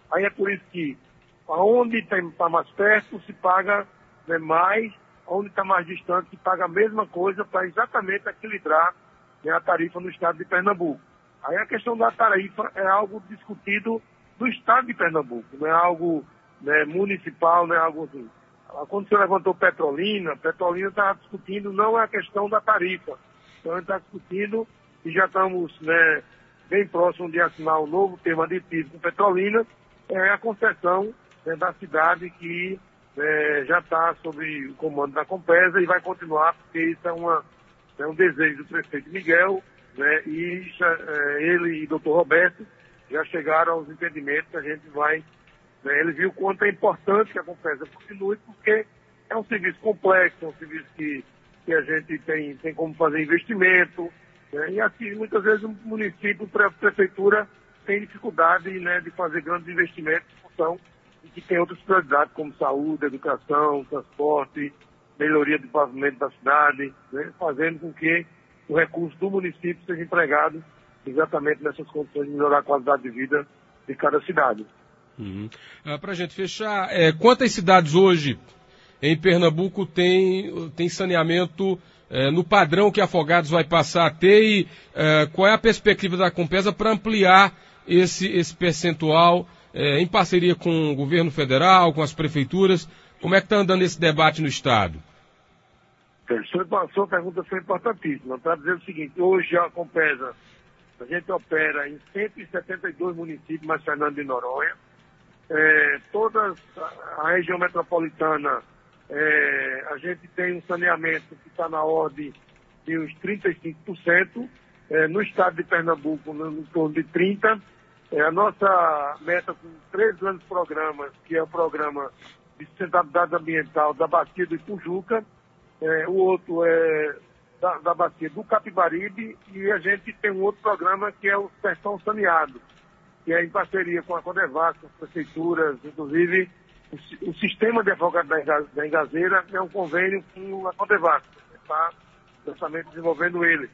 Aí é por isso que aonde está mais perto se paga, né, mais, onde está mais distante se paga a mesma coisa para exatamente equilibrar, né, a tarifa no estado de Pernambuco. Aí a questão da tarifa é algo discutido do estado de Pernambuco, não é algo, né, municipal, não é algo assim. Quando você levantou Petrolina estava discutindo não é a questão da tarifa. Então a gente está discutindo e já estamos, né, bem próximo de assinar um novo termo aditivo com Petrolina, é a concessão, né, da cidade que já está sob o comando da Compesa e vai continuar, porque isso é um desejo do prefeito Miguel, né, e ele e o doutor Roberto já chegaram aos entendimentos que a gente vai, né, ele viu quanto é importante que a Compesa continue, porque é um serviço complexo, é um serviço que a gente tem como fazer investimento, né, e assim, muitas vezes o município, a prefeitura, tem dificuldade, né, de fazer grandes investimentos em função de que tem outras prioridades, como saúde, educação, transporte, melhoria do pavimento da cidade, né, fazendo com que o recurso do município seja empregado exatamente nessas condições de melhorar a qualidade de vida de cada cidade. Para a gente fechar, quantas cidades hoje em Pernambuco tem saneamento no padrão que Afogados vai passar a ter e qual é a perspectiva da Compesa para ampliar esse percentual em parceria com o governo federal, com as prefeituras? Como é que está andando esse debate no Estado? Sua pergunta foi importantíssima. Para dizer o seguinte, hoje a Compesa, a gente opera em 172 municípios, mais Fernando de Noronha. Toda a região metropolitana, a gente tem um saneamento que está na ordem de uns 35%. No estado de Pernambuco, no torno de 30%. A nossa meta com 3 grandes programas, que é o programa de sustentabilidade ambiental da Bacia do Ipujuca, o outro é da Bacia do Capibaribe, e a gente tem um outro programa que é o Sertão Saneado, que é em parceria com a Codevasf, com as prefeituras, inclusive o sistema de Afogados da Engazeira é um convênio com a Codevasf, está justamente desenvolvendo ele.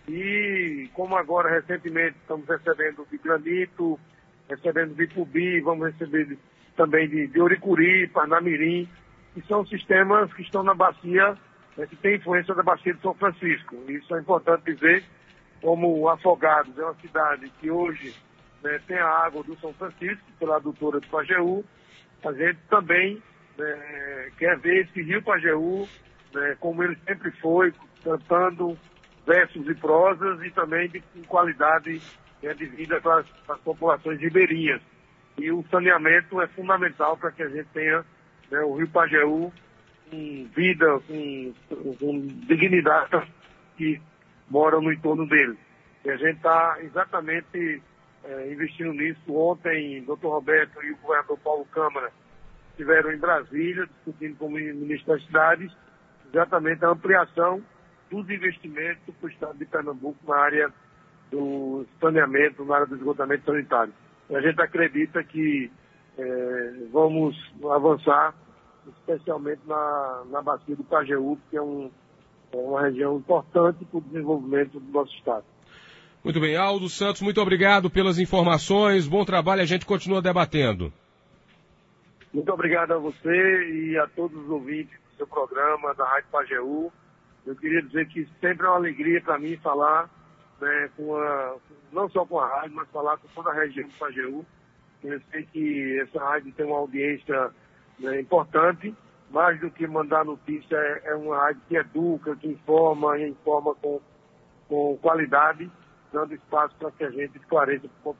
E como agora recentemente estamos recebendo de Granito, recebendo de Ipubi, vamos receber também de Oricuri, Parnamirim, que são sistemas que estão na bacia, que tem influência da bacia de São Francisco. Isso é importante dizer, como Afogados é uma cidade que hoje, né, tem a água do São Francisco, pela adutora do Pajeú, a gente também, né, quer ver esse rio Pajeú, né, como ele sempre foi, cantando versos e prosas e também de qualidade, né, de vida para as populações ribeirinhas. E o saneamento é fundamental para que a gente tenha, né, o rio Pajeú com vida, com dignidade que moram no entorno dele. E a gente está exatamente investindo nisso. Ontem, o Dr. Roberto e o governador Paulo Câmara estiveram em Brasília, discutindo com o ministro das Cidades, exatamente a ampliação dos investimentos para o estado de Pernambuco na área do saneamento, na área do esgotamento sanitário. E a gente acredita que vamos avançar, especialmente na bacia do Pajeú, que é uma região importante para o desenvolvimento do nosso estado. Muito bem, Aldo Santos, muito obrigado pelas informações, bom trabalho, a gente continua debatendo. Muito obrigado a você e a todos os ouvintes do seu programa, da Rádio Pajeú. Eu queria dizer que sempre é uma alegria para mim falar, né, não só com a rádio, mas falar com toda a região do Pajeú. Eu sei que essa rádio tem uma audiência, né, importante, mais do que mandar notícia, é uma rádio que educa, que informa, e informa com qualidade, dando espaço para que a gente esclareça para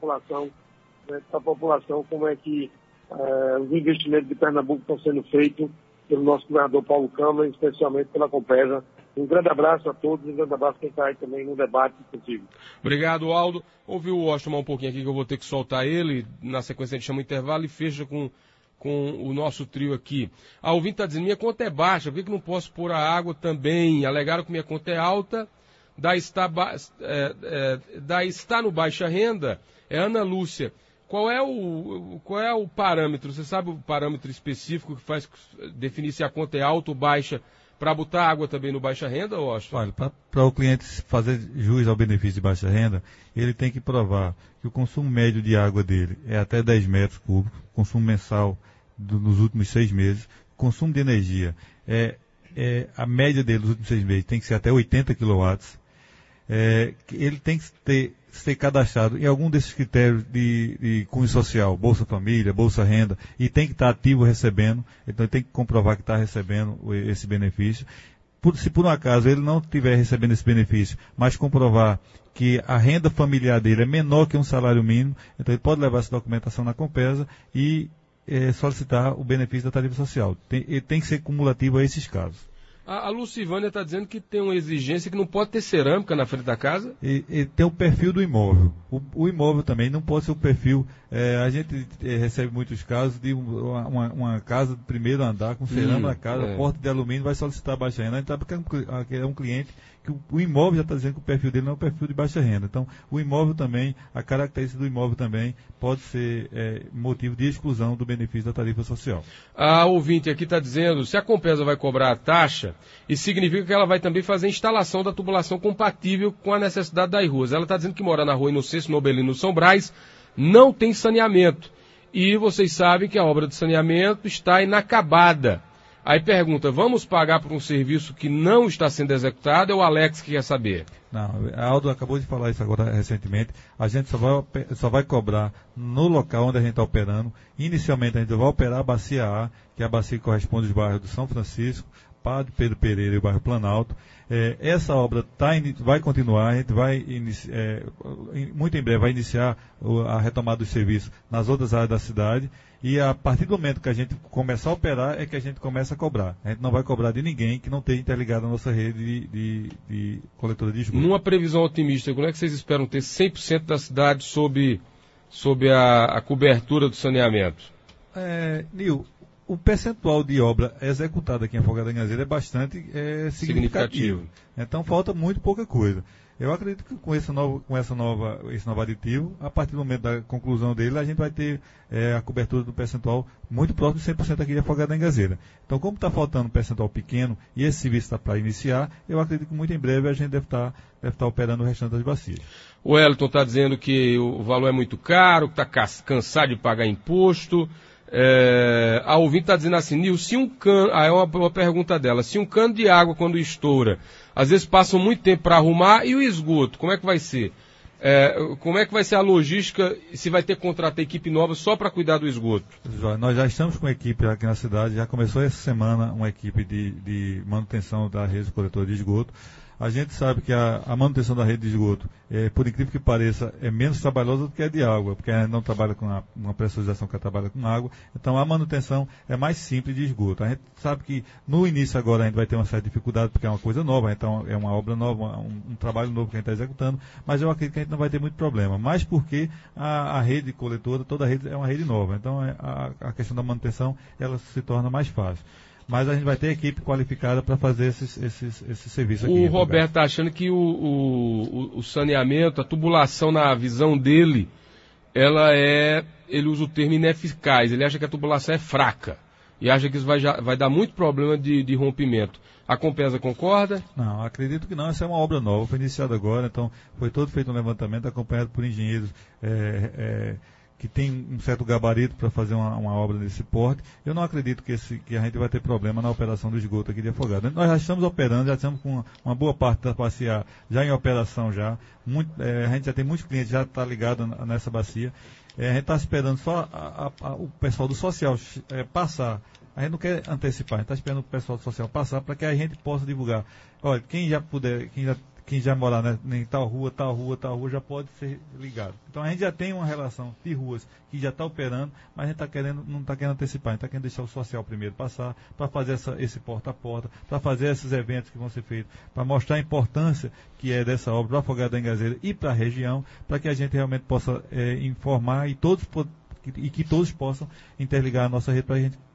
a população, como é que os investimentos de Pernambuco estão sendo feitos pelo nosso governador Paulo Câmara, especialmente pela Compesa. Um grande abraço a todos, um grande abraço a quem está aí também no debate contigo. Obrigado, Aldo. Ouviu o Washington um pouquinho aqui que eu vou ter que soltar ele, na sequência a gente chama o intervalo e fecha com o nosso trio aqui. A ouvinte está dizendo, minha conta é baixa, por que não posso pôr a água também? Alegaram que minha conta é alta, da está no baixa renda, é Ana Lúcia. Qual é o parâmetro? Você sabe o parâmetro específico que faz definir se a conta é alta ou baixa para botar água também no baixa renda, Washington? Olha, para o cliente fazer jus ao benefício de baixa renda, ele tem que provar que o consumo médio de água dele é até 10 metros cúbicos, consumo mensal nos últimos 6 meses, consumo de energia a média dele nos últimos 6 meses tem que ser até 80 kW, ele tem que ser cadastrado em algum desses critérios de cunho social, Bolsa Família, Bolsa Renda, e tem que estar ativo recebendo, então ele tem que comprovar que está recebendo esse benefício. Se por um acaso ele não estiver recebendo esse benefício, mas comprovar que a renda familiar dele é menor que um salário mínimo, então ele pode levar essa documentação na Compesa e solicitar o benefício da tarifa social. Tem que ser cumulativo a esses casos. A Lucivânia está dizendo que tem uma exigência que não pode ter cerâmica na frente da casa? E tem o perfil do imóvel. O imóvel também não pode ser o perfil. A gente recebe muitos casos de uma casa do primeiro andar com cerâmica na casa, porta de alumínio, vai solicitar baixa renda. A gente sabe que é um cliente que o imóvel já está dizendo que o perfil dele não é um perfil de baixa renda. Então, o imóvel também, a característica do imóvel também pode ser motivo de exclusão do benefício da tarifa social. A ouvinte aqui está dizendo, se a Compesa vai cobrar a taxa, isso significa que ela vai também fazer a instalação da tubulação compatível com a necessidade das ruas. Ela está dizendo que mora na rua Inocêncio Nobelino São Brás, não tem saneamento. E vocês sabem que a obra de saneamento está inacabada. Aí pergunta, vamos pagar por um serviço que não está sendo executado? É o Alex que quer saber. Não, a Aldo acabou de falar isso agora recentemente. A gente só vai cobrar no local onde a gente está operando. Inicialmente a gente vai operar a bacia A, que é a bacia que corresponde aos bairros do São Francisco, Padre Pedro Pereira e o bairro Planalto. Essa obra vai continuar, a gente vai muito em breve vai iniciar a retomada dos serviços nas outras áreas da cidade, e a partir do momento que a gente começar a operar é que a gente começa a cobrar. A gente não vai cobrar de ninguém que não esteja interligado à nossa rede de coletora de esgoto. Numa previsão otimista, como é que vocês esperam ter 100% da cidade sob a cobertura do saneamento? Nil, o percentual de obra executada aqui em Afogados da Ingazeira é bastante significativo. Então falta muito pouca coisa. Eu acredito que com esse novo aditivo, a partir do momento da conclusão dele, a gente vai ter a cobertura do percentual muito próximo de 100% aqui de Afogados da Ingazeira. Então, como está faltando um percentual pequeno e esse serviço está para iniciar, eu acredito que muito em breve a gente deve estar operando o restante das bacias. O Wellington está dizendo que o valor é muito caro, que está cansado de pagar imposto. A ouvinte está dizendo assim, Nil, se um cano, é uma pergunta dela, se um cano de água quando estoura, às vezes passa muito tempo para arrumar, e o esgoto, como é que vai ser? Como é que vai ser a logística, se vai ter que contratar equipe nova só para cuidar do esgoto? Nós já estamos com equipe aqui na cidade, já começou essa semana uma equipe de manutenção da rede coletora de esgoto. A gente sabe que a manutenção da rede de esgoto, por incrível que pareça, é menos trabalhosa do que a de água, porque a gente não trabalha com uma pressurização que trabalha com água. Então, a manutenção é mais simples de esgoto. A gente sabe que no início agora a gente vai ter uma certa dificuldade, porque é uma coisa nova, então é uma obra nova, um trabalho novo que a gente está executando, mas eu acredito que a gente não vai ter muito problema. Mas porque a rede coletora, toda a rede é uma rede nova. Então, a questão da manutenção, ela se torna mais fácil. Mas a gente vai ter equipe qualificada para fazer esse serviço aqui. O Roberto está achando que o saneamento, a tubulação, na visão dele, ele usa o termo ineficaz. Ele acha que a tubulação é fraca. E acha que isso vai dar muito problema de rompimento. A Compesa concorda? Não, acredito que não. Essa é uma obra nova, foi iniciada agora, então foi todo feito um levantamento acompanhado por engenheiros que tem um certo gabarito para fazer uma obra desse porte. Eu não acredito que a gente vai ter problema na operação do esgoto aqui de Afogados. Nós já estamos operando, já estamos com uma boa parte da bacia já em operação já. A gente já tem muitos clientes, já está ligado nessa bacia. A gente está esperando só o pessoal do social passar. A gente não quer antecipar, a gente está esperando o pessoal do social passar para que a gente possa divulgar. Olha, quem já puder, quem já morar em tal rua, já pode ser ligado. Então a gente já tem uma relação de ruas que já está operando, mas a gente não está querendo antecipar, a gente está querendo deixar o social primeiro passar, para fazer esse porta a porta, para fazer esses eventos que vão ser feitos, para mostrar a importância que é dessa obra para Afogados da Ingazeira e para a região, para que a gente realmente possa informar e que todos possam interligar a nossa rede para a gente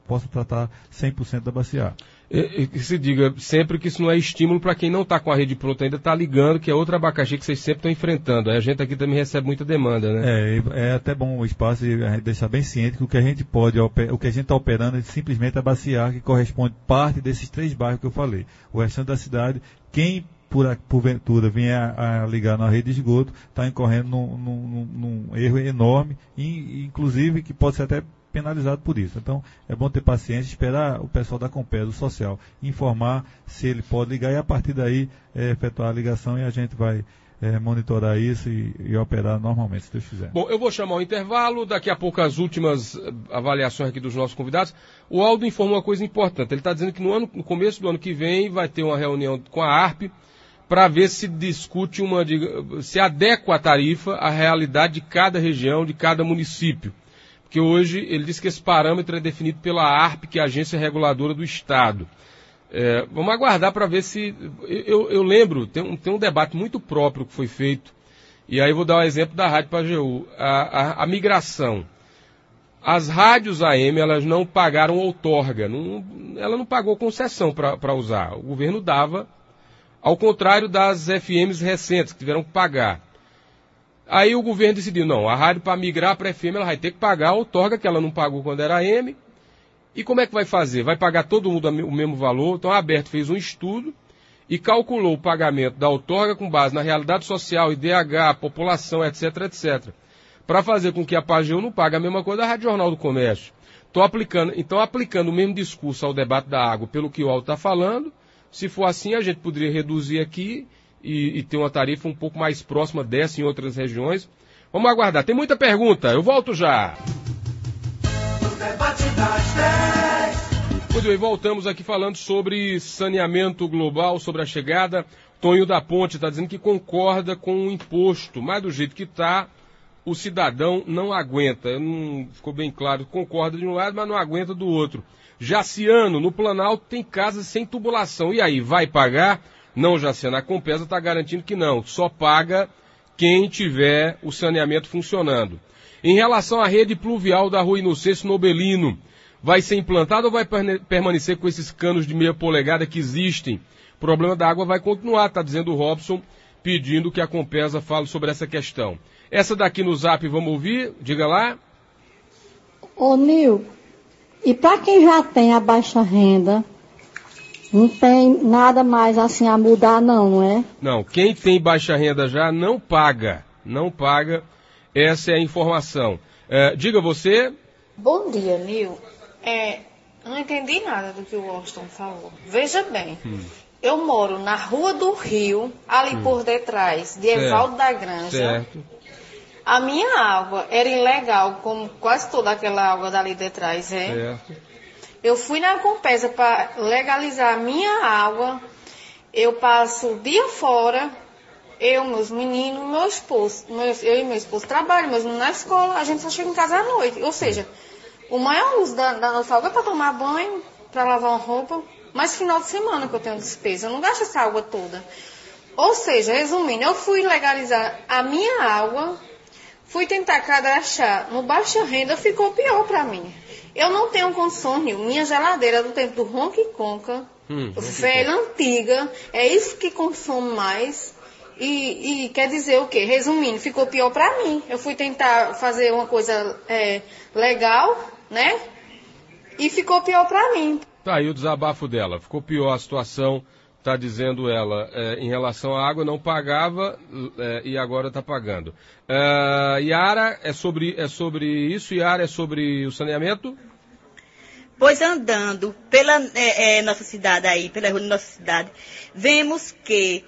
possa tratar 100% da bacia A. E se diga sempre que isso não é estímulo para quem não está com a rede pronta ainda, está ligando, que é outro abacaxi que vocês sempre estão enfrentando. Aí a gente aqui também recebe muita demanda, né? É até bom o espaço e a gente deixar bem ciente que o que a gente está operando é simplesmente a bacia A, que corresponde parte desses 3 bairros que eu falei. O restante da cidade, quem porventura vier a ligar na rede de esgoto, está incorrendo num erro enorme, inclusive que pode ser até penalizado por isso. Então, é bom ter paciência, esperar o pessoal da Compesa, o social, informar se ele pode ligar e a partir daí efetuar a ligação e a gente vai monitorar isso e operar normalmente, se Deus quiser. Bom, eu vou chamar o intervalo, daqui a pouco as últimas avaliações aqui dos nossos convidados. O Aldo informou uma coisa importante, ele está dizendo que no começo do ano que vem vai ter uma reunião com a ARP para ver se discute se adequa a tarifa à realidade de cada região, de cada município. Porque hoje ele diz que esse parâmetro é definido pela ARP, que é a agência reguladora do Estado. Vamos aguardar para ver se... Eu lembro, tem um debate muito próprio que foi feito, e aí vou dar o exemplo da Rádio Pajeú. A migração. As rádios AM, elas não pagaram outorga, ela não pagou concessão para usar. O governo dava, ao contrário das FMs recentes, que tiveram que pagar. Aí o governo decidiu, não, a rádio para migrar para FM ela vai ter que pagar a outorga que ela não pagou quando era AM. E como é que vai fazer? Vai pagar todo mundo o mesmo valor? Então a Aberto fez um estudo e calculou o pagamento da outorga com base na realidade social, IDH, população, etc, etc. Para fazer com que a Pajeú não pague a mesma coisa da Rádio Jornal do Comércio. Então aplicando o mesmo discurso ao debate da água pelo que o Aldo está falando, se for assim a gente poderia reduzir aqui e ter uma tarifa um pouco mais próxima dessa em outras regiões. Vamos aguardar. Tem muita pergunta. Eu volto já. Muito bem, voltamos aqui falando sobre saneamento global, sobre a chegada. Tonho da Ponte está dizendo que concorda com o imposto, mas do jeito que está, o cidadão não aguenta. Não ficou bem claro, concorda de um lado, mas não aguenta do outro. Jaciano, no Planalto, tem casas sem tubulação. E aí, vai pagar? Não, Jaciano, a Compesa está garantindo que não, só paga quem tiver o saneamento funcionando. Em relação à rede pluvial da Rua Inocêncio Nobelino, vai ser implantada ou vai permanecer com esses canos de meia polegada que existem? O problema da água vai continuar, está dizendo o Robson, pedindo que a Compesa fale sobre essa questão. Essa daqui no Zap, vamos ouvir? Diga lá. Ô, Nil, e para quem já tem a baixa renda, não tem nada mais assim a mudar não é? Não, quem tem baixa renda já não paga, essa é a informação. Diga você. Bom dia, Nil. Não entendi nada do que o Washington falou. Veja bem, eu moro na Rua do Rio, ali por detrás de Evaldo da Granja. Certo. A minha água era ilegal, como quase toda aquela água dali de trás é. Certo. Eu fui na Compesa para legalizar a minha água. Eu passo o dia fora, meus meninos, meu esposo. Eu e meu esposo trabalham, meus meninos na escola, a gente só chega em casa à noite. Ou seja, o maior uso da nossa água é para tomar banho, para lavar uma roupa. Mas final de semana que eu tenho despesa, eu não gasto essa água toda. Ou seja, resumindo, eu fui legalizar a minha água, fui tentar cadastrar no baixa renda, ficou pior para mim. Eu não tenho condição, Nil. Minha geladeira é do tempo do Ronca e Conca, velha, antiga, é isso que consome mais. E quer dizer o quê? Resumindo, ficou pior para mim. Eu fui tentar fazer uma coisa legal, né? E ficou pior para mim. Tá aí o desabafo dela. Ficou pior a situação, tá dizendo ela, em relação à água, não pagava e agora está pagando. Yara, é sobre isso? Yara, é sobre o saneamento? Pois andando pela nossa cidade aí, pela rua da nossa cidade, vemos que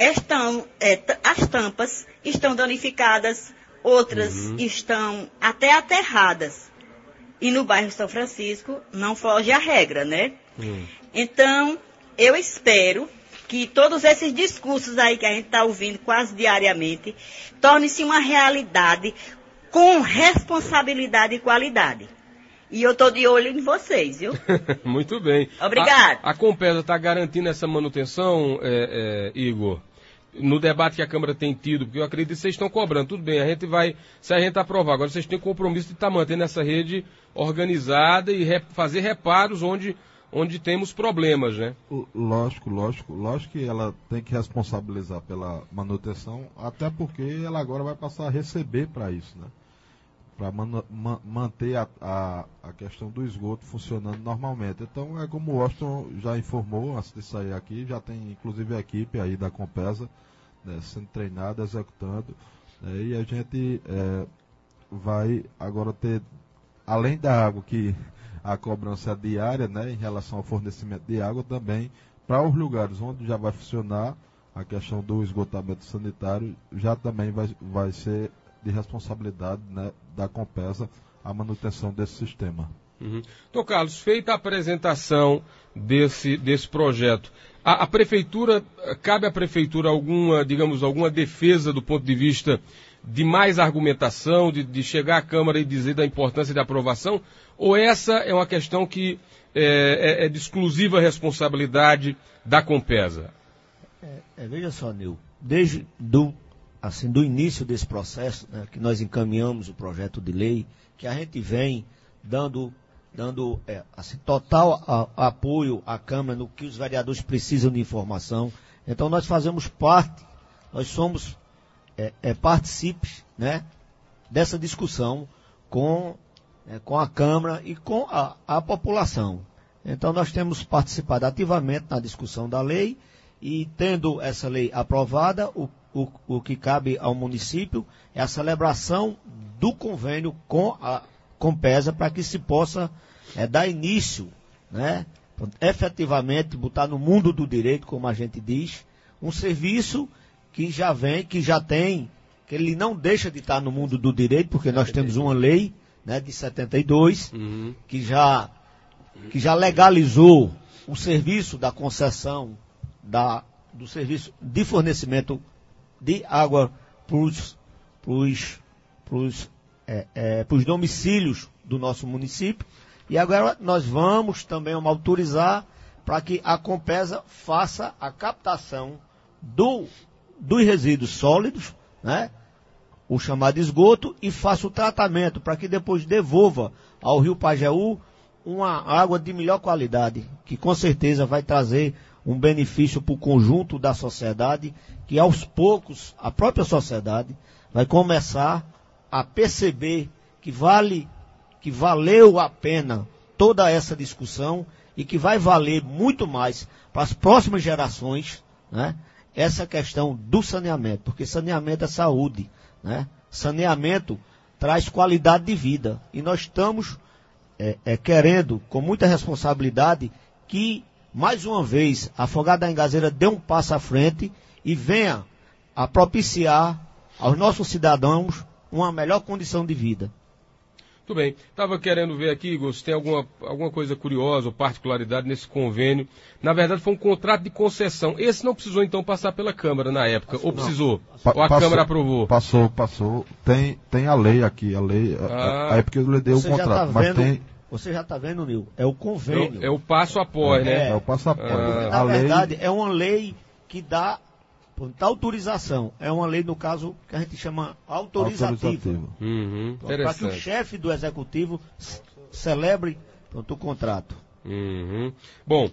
as tampas estão danificadas, outras estão até aterradas. E no bairro São Francisco não foge a regra, né? Então, eu espero que todos esses discursos aí que a gente está ouvindo quase diariamente tornem-se uma realidade com responsabilidade e qualidade. E eu estou de olho em vocês, viu? Muito bem. Obrigado. A Compesa está garantindo essa manutenção, Igor? no debate que a Câmara tem tido, porque eu acredito que vocês estão cobrando, tudo bem, se a gente aprovar, agora vocês têm compromisso de estar mantendo essa rede organizada e fazer reparos onde temos problemas, né? Lógico que ela tem que responsabilizar pela manutenção, até porque ela agora vai passar a receber para isso, né? Para manter a questão do esgoto funcionando normalmente. Então, é como o Washington já informou antes de sair aqui, já tem inclusive a equipe aí da Compesa, né, sendo treinada, executando, e a gente vai agora ter, além da água que a cobrança diária, né, em relação ao fornecimento de água, também para os lugares onde já vai funcionar a questão do esgotamento sanitário, já também vai ser de responsabilidade, né, da Compesa a manutenção desse sistema. Uhum. Então, Carlos, feita a apresentação desse projeto, a Prefeitura, cabe à Prefeitura alguma defesa do ponto de vista de mais argumentação, de chegar à Câmara e dizer da importância da aprovação, ou essa é uma questão que é de exclusiva responsabilidade da Compesa? Veja só, Nil, desde do início desse processo, né, que nós encaminhamos o projeto de lei, que a gente vem dando total apoio à Câmara no que os vereadores precisam de informação. Então nós fazemos parte, nós somos partícipes, né, dessa discussão com a Câmara e com a população. Então nós temos participado ativamente na discussão da lei e, tendo essa lei aprovada, o que cabe ao município é a celebração do convênio com a Compesa para que se possa dar início, né, efetivamente botar no mundo do direito, como a gente diz, um serviço que ele não deixa de estar no mundo do direito, porque nós temos uma lei, né, de 72, que já legalizou o serviço da concessão do serviço de fornecimento de água para os domicílios do nosso município. E agora nós vamos também autorizar para que a Compesa faça a captação dos resíduos sólidos, né, o chamado esgoto, e faça o tratamento para que depois devolva ao Rio Pajeú uma água de melhor qualidade, que com certeza vai trazer um benefício para o conjunto da sociedade, que aos poucos a própria sociedade vai começar a perceber que valeu a pena toda essa discussão e que vai valer muito mais para as próximas gerações, né, essa questão do saneamento, porque saneamento é saúde, né? Saneamento traz qualidade de vida, e nós estamos querendo, com muita responsabilidade, que mais uma vez a Afogado da Engazeira dê um passo à frente e venha a propiciar aos nossos cidadãos uma melhor condição de vida. Muito bem. Estava querendo ver aqui, Igor, se tem alguma coisa curiosa ou particularidade nesse convênio. Na verdade, foi um contrato de concessão. Esse não precisou, então, passar pela Câmara na época? Ou precisou? Ou a Câmara aprovou? Passou. Tem a lei aqui. A época eu lhe dei o contrato, mas tem... Você já está vendo, Nil? É o convênio. É o passo após, né? É o passo após. Na verdade, é uma lei que dá autorização. É uma lei, no caso, que a gente chama autorizativa. Para que o chefe do executivo celebre o contrato. Bom,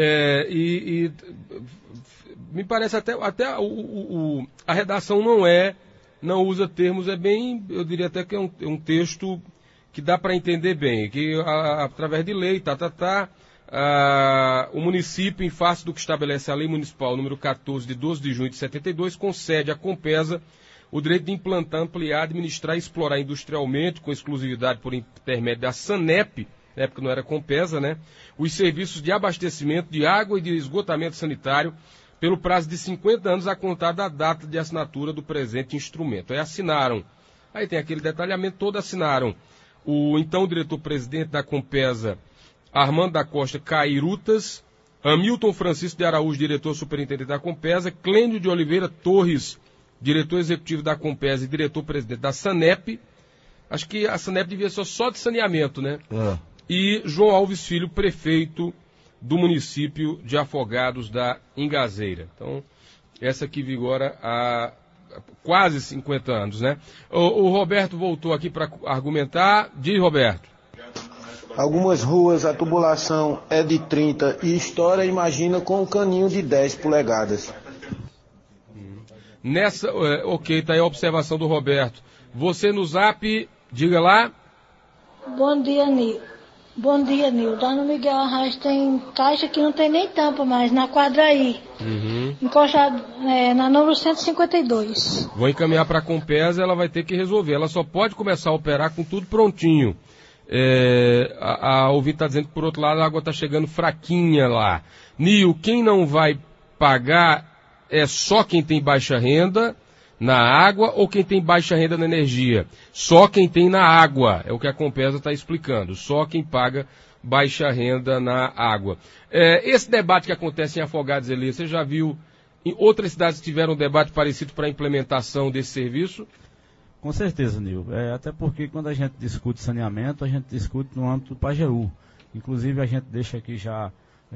me parece até a redação não usa termos, eu diria até que é um texto que dá para entender bem, que através de lei, o município, em face do que estabelece a Lei Municipal número 14, de 12 de junho de 72, concede à Compesa o direito de implantar, ampliar, administrar e explorar industrialmente, com exclusividade por intermédio da SANEP, na época não era Compesa, né, os serviços de abastecimento de água e de esgotamento sanitário pelo prazo de 50 anos a contar da data de assinatura do presente instrumento. Aí tem aquele detalhamento todo, assinaram o então diretor-presidente da Compesa, Armando da Costa Cairutas, Hamilton Francisco de Araújo, diretor-superintendente da Compesa, Clênio de Oliveira Torres, diretor executivo da Compesa e diretor-presidente da SANEP. Acho que a SANEP devia ser só de saneamento, né? E João Alves Filho, prefeito do município de Afogados da Engazeira. Então, essa que vigora há quase 50 anos, né? O Roberto voltou aqui para argumentar. Diz, Roberto. Algumas ruas a tubulação é de 30 e estoura, imagina, com um caninho de 10 polegadas. Nessa, ok, tá aí a observação do Roberto. Você no Zap, diga lá. Bom dia, Nil. Bom dia, Nil. Dona Miguel Arraes tem caixa que não tem nem tampa mais, na Quadraí. Encostado na número 152. Vou encaminhar para a Compesa, ela vai ter que resolver. Ela só pode começar a operar com tudo prontinho. A ouvinte está dizendo que, por outro lado, a água está chegando fraquinha lá. Nil, quem não vai pagar é só quem tem baixa renda na água ou quem tem baixa renda na energia? Só quem tem na água, é o que a Compesa está explicando. Só quem paga baixa renda na água. Esse debate que acontece em Afogados, Elias, você já viu em outras cidades que tiveram um debate parecido para a implementação desse serviço? Com certeza, Nil. Até porque quando a gente discute saneamento, a gente discute no âmbito do Pajeú. Inclusive, a gente deixa aqui já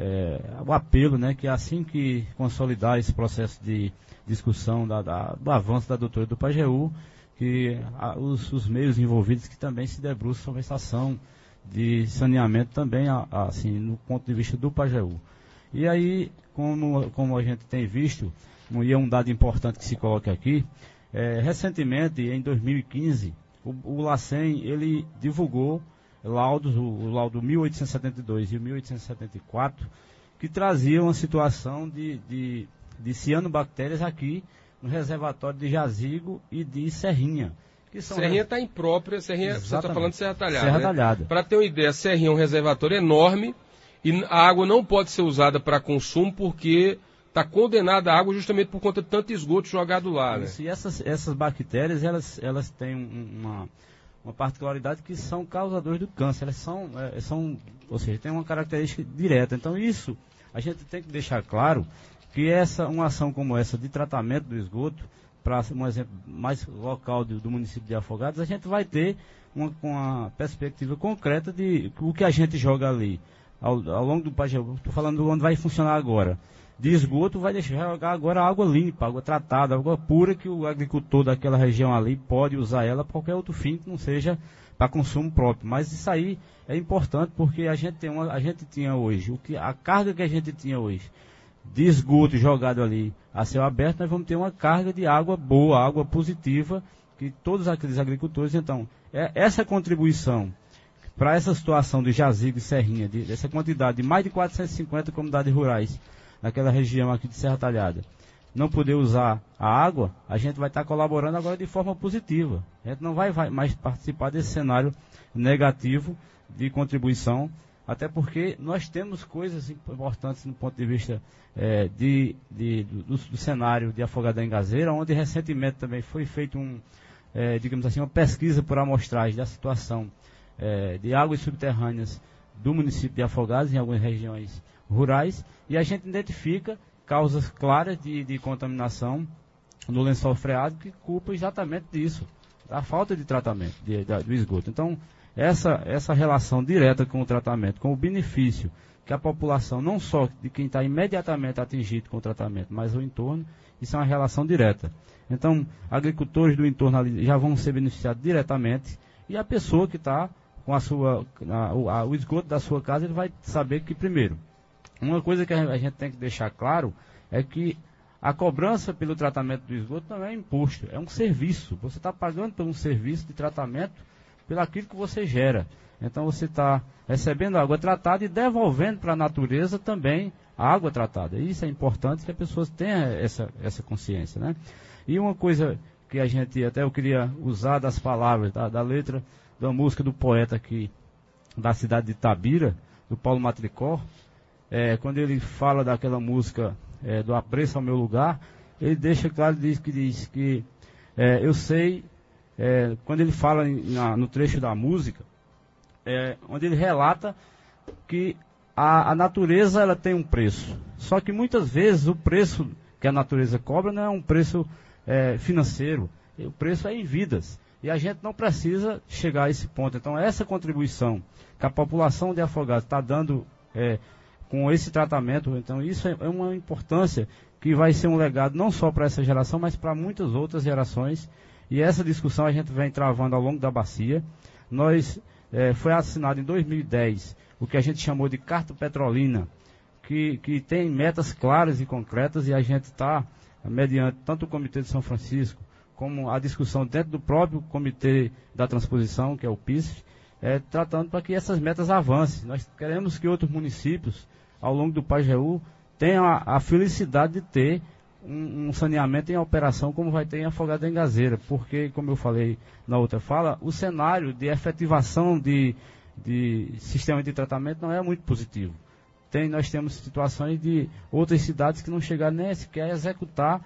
o apelo, né, que assim que consolidar esse processo de discussão do avanço da doutora do Pajeú, que os meios envolvidos que também se debruçam sobre essa ação de saneamento também, assim, no ponto de vista do Pajeú. E aí, como a gente tem visto, e é um dado importante que se coloca aqui, recentemente, em 2015, o LACEN, ele divulgou laudos, o laudo 1872 e o 1874, que traziam uma situação de cianobactérias aqui no reservatório de Jazigo e de Serrinha. Serrinha está imprópria, você está falando de Serra Talhada. Serra Talhada. Para ter uma ideia, Serrinha é um reservatório enorme e a água não pode ser usada para consumo porque está condenada a água justamente por conta de tanto esgoto jogado lá. Isso, né? E essas bactérias, elas têm uma particularidade que são causadores do câncer. Elas são, ou seja, tem uma característica direta. Então isso, a gente tem que deixar claro que uma ação como essa de tratamento do esgoto, para um exemplo mais local do município de Afogados, a gente vai ter uma perspectiva concreta de o que a gente joga ali ao longo do Pajeú. Estou falando onde vai funcionar agora. De esgoto vai deixar jogar agora água limpa, água tratada, água pura, que o agricultor daquela região ali pode usar ela para qualquer outro fim que não seja para consumo próprio. Mas isso aí é importante porque a gente tinha hoje, a carga que a gente tinha hoje de esgoto jogado ali a céu aberto, nós vamos ter uma carga de água boa, água positiva, que todos aqueles agricultores, então, essa contribuição para essa situação de Jazigo e Serrinha, dessa quantidade de mais de 450 comunidades rurais naquela região aqui de Serra Talhada, não poder usar a água, a gente vai estar colaborando agora de forma positiva. A gente não vai mais participar desse cenário negativo de contribuição, até porque nós temos coisas importantes no ponto de vista do cenário de Afogados da Engazeira, onde recentemente também foi feito digamos assim, uma pesquisa por amostragem da situação de águas subterrâneas do município de Afogados, em algumas regiões rurais, e a gente identifica causas claras de contaminação no lençol freático que culpa exatamente disso, da falta de tratamento do esgoto. Então, essa relação direta com o tratamento, com o benefício que a população, não só de quem está imediatamente atingido com o tratamento, mas o entorno, isso é uma relação direta. Então, agricultores do entorno ali já vão ser beneficiados diretamente, e a pessoa que está com o esgoto da sua casa, ele vai saber que, primeiro, uma coisa que a gente tem que deixar claro é que a cobrança pelo tratamento do esgoto não é imposto, é um serviço. Você está pagando por um serviço de tratamento pelo aquilo que você gera. Então você está recebendo água tratada e devolvendo para a natureza também a água tratada. Isso é importante que as pessoas tenham essa consciência, né? E uma coisa que a gente, até eu queria usar das palavras, da letra da música do poeta aqui da cidade de Itabira, do Paulo Matricó, quando ele fala daquela música do Apreço ao Meu Lugar, ele deixa claro, diz que eu sei, quando ele fala no trecho da música, onde ele relata que a natureza ela tem um preço, só que muitas vezes o preço que a natureza cobra não é um preço financeiro, o preço é em vidas, e a gente não precisa chegar a esse ponto. Então essa contribuição que a população de Afogados está dando com esse tratamento. Então isso é uma importância que vai ser um legado não só para essa geração, mas para muitas outras gerações. E essa discussão a gente vem travando ao longo da bacia. Foi assinado em 2010 o que a gente chamou de Carta Petrolina, que tem metas claras e concretas, e a gente está, mediante tanto o Comitê de São Francisco, como a discussão dentro do próprio Comitê da Transposição, que é o PISF, tratando para que essas metas avancem. Nós queremos que outros municípios, ao longo do Pajeú, tenham a felicidade de ter um saneamento em operação, como vai ter em Afogados da Engazeira, porque, como eu falei na outra fala, o cenário de efetivação de sistema de tratamento não é muito positivo. Nós temos situações de outras cidades que não chegaram nem sequer a executar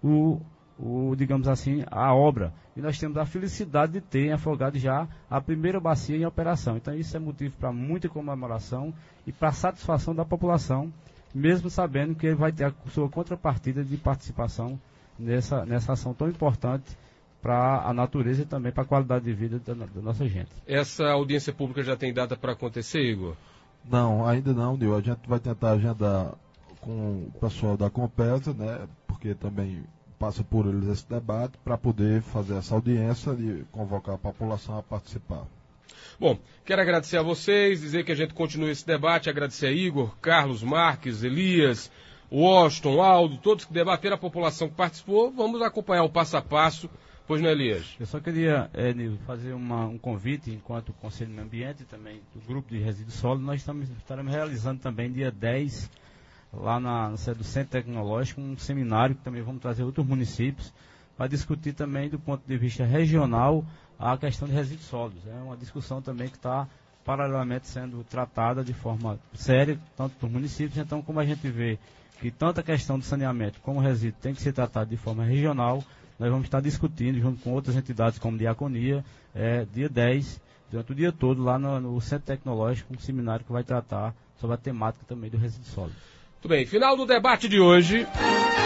digamos assim, a obra. E nós temos a felicidade de ter em Afogados já a primeira bacia em operação. Então isso é motivo para muita comemoração e para satisfação da população, mesmo sabendo que ele vai ter a sua contrapartida de participação nessa ação tão importante para a natureza e também para a qualidade de vida da nossa gente. Essa audiência pública já tem data para acontecer, Igor? Não, ainda não, Nil. A gente vai tentar agendar com o pessoal da Compesa, né? Porque também passa por eles esse debate, para poder fazer essa audiência e convocar a população a participar. Bom, quero agradecer a vocês, dizer que a gente continue esse debate, agradecer a Igor, Carlos Marques, Elias, Washington, Aldo, todos que debateram, a população que participou. Vamos acompanhar o passo a passo. Pois não, Elias? Eu só queria, Nil, fazer um convite, enquanto Conselho do Meio Ambiente e também do Grupo de Resíduos Sólidos, nós estaremos realizando também dia 10, lá na sede do Centro Tecnológico, um seminário que também vamos trazer outros municípios, para discutir também do ponto de vista regional a questão de resíduos sólidos. É uma discussão também que está paralelamente sendo tratada de forma séria, tanto por municípios. Então, como a gente vê que tanto a questão do saneamento como o resíduo tem que ser tratado de forma regional, nós vamos estar discutindo, junto com outras entidades como Diaconia, dia 10, durante o dia todo, lá no Centro Tecnológico, um seminário que vai tratar sobre a temática também do resíduo sólido. Muito bem, final do debate de hoje.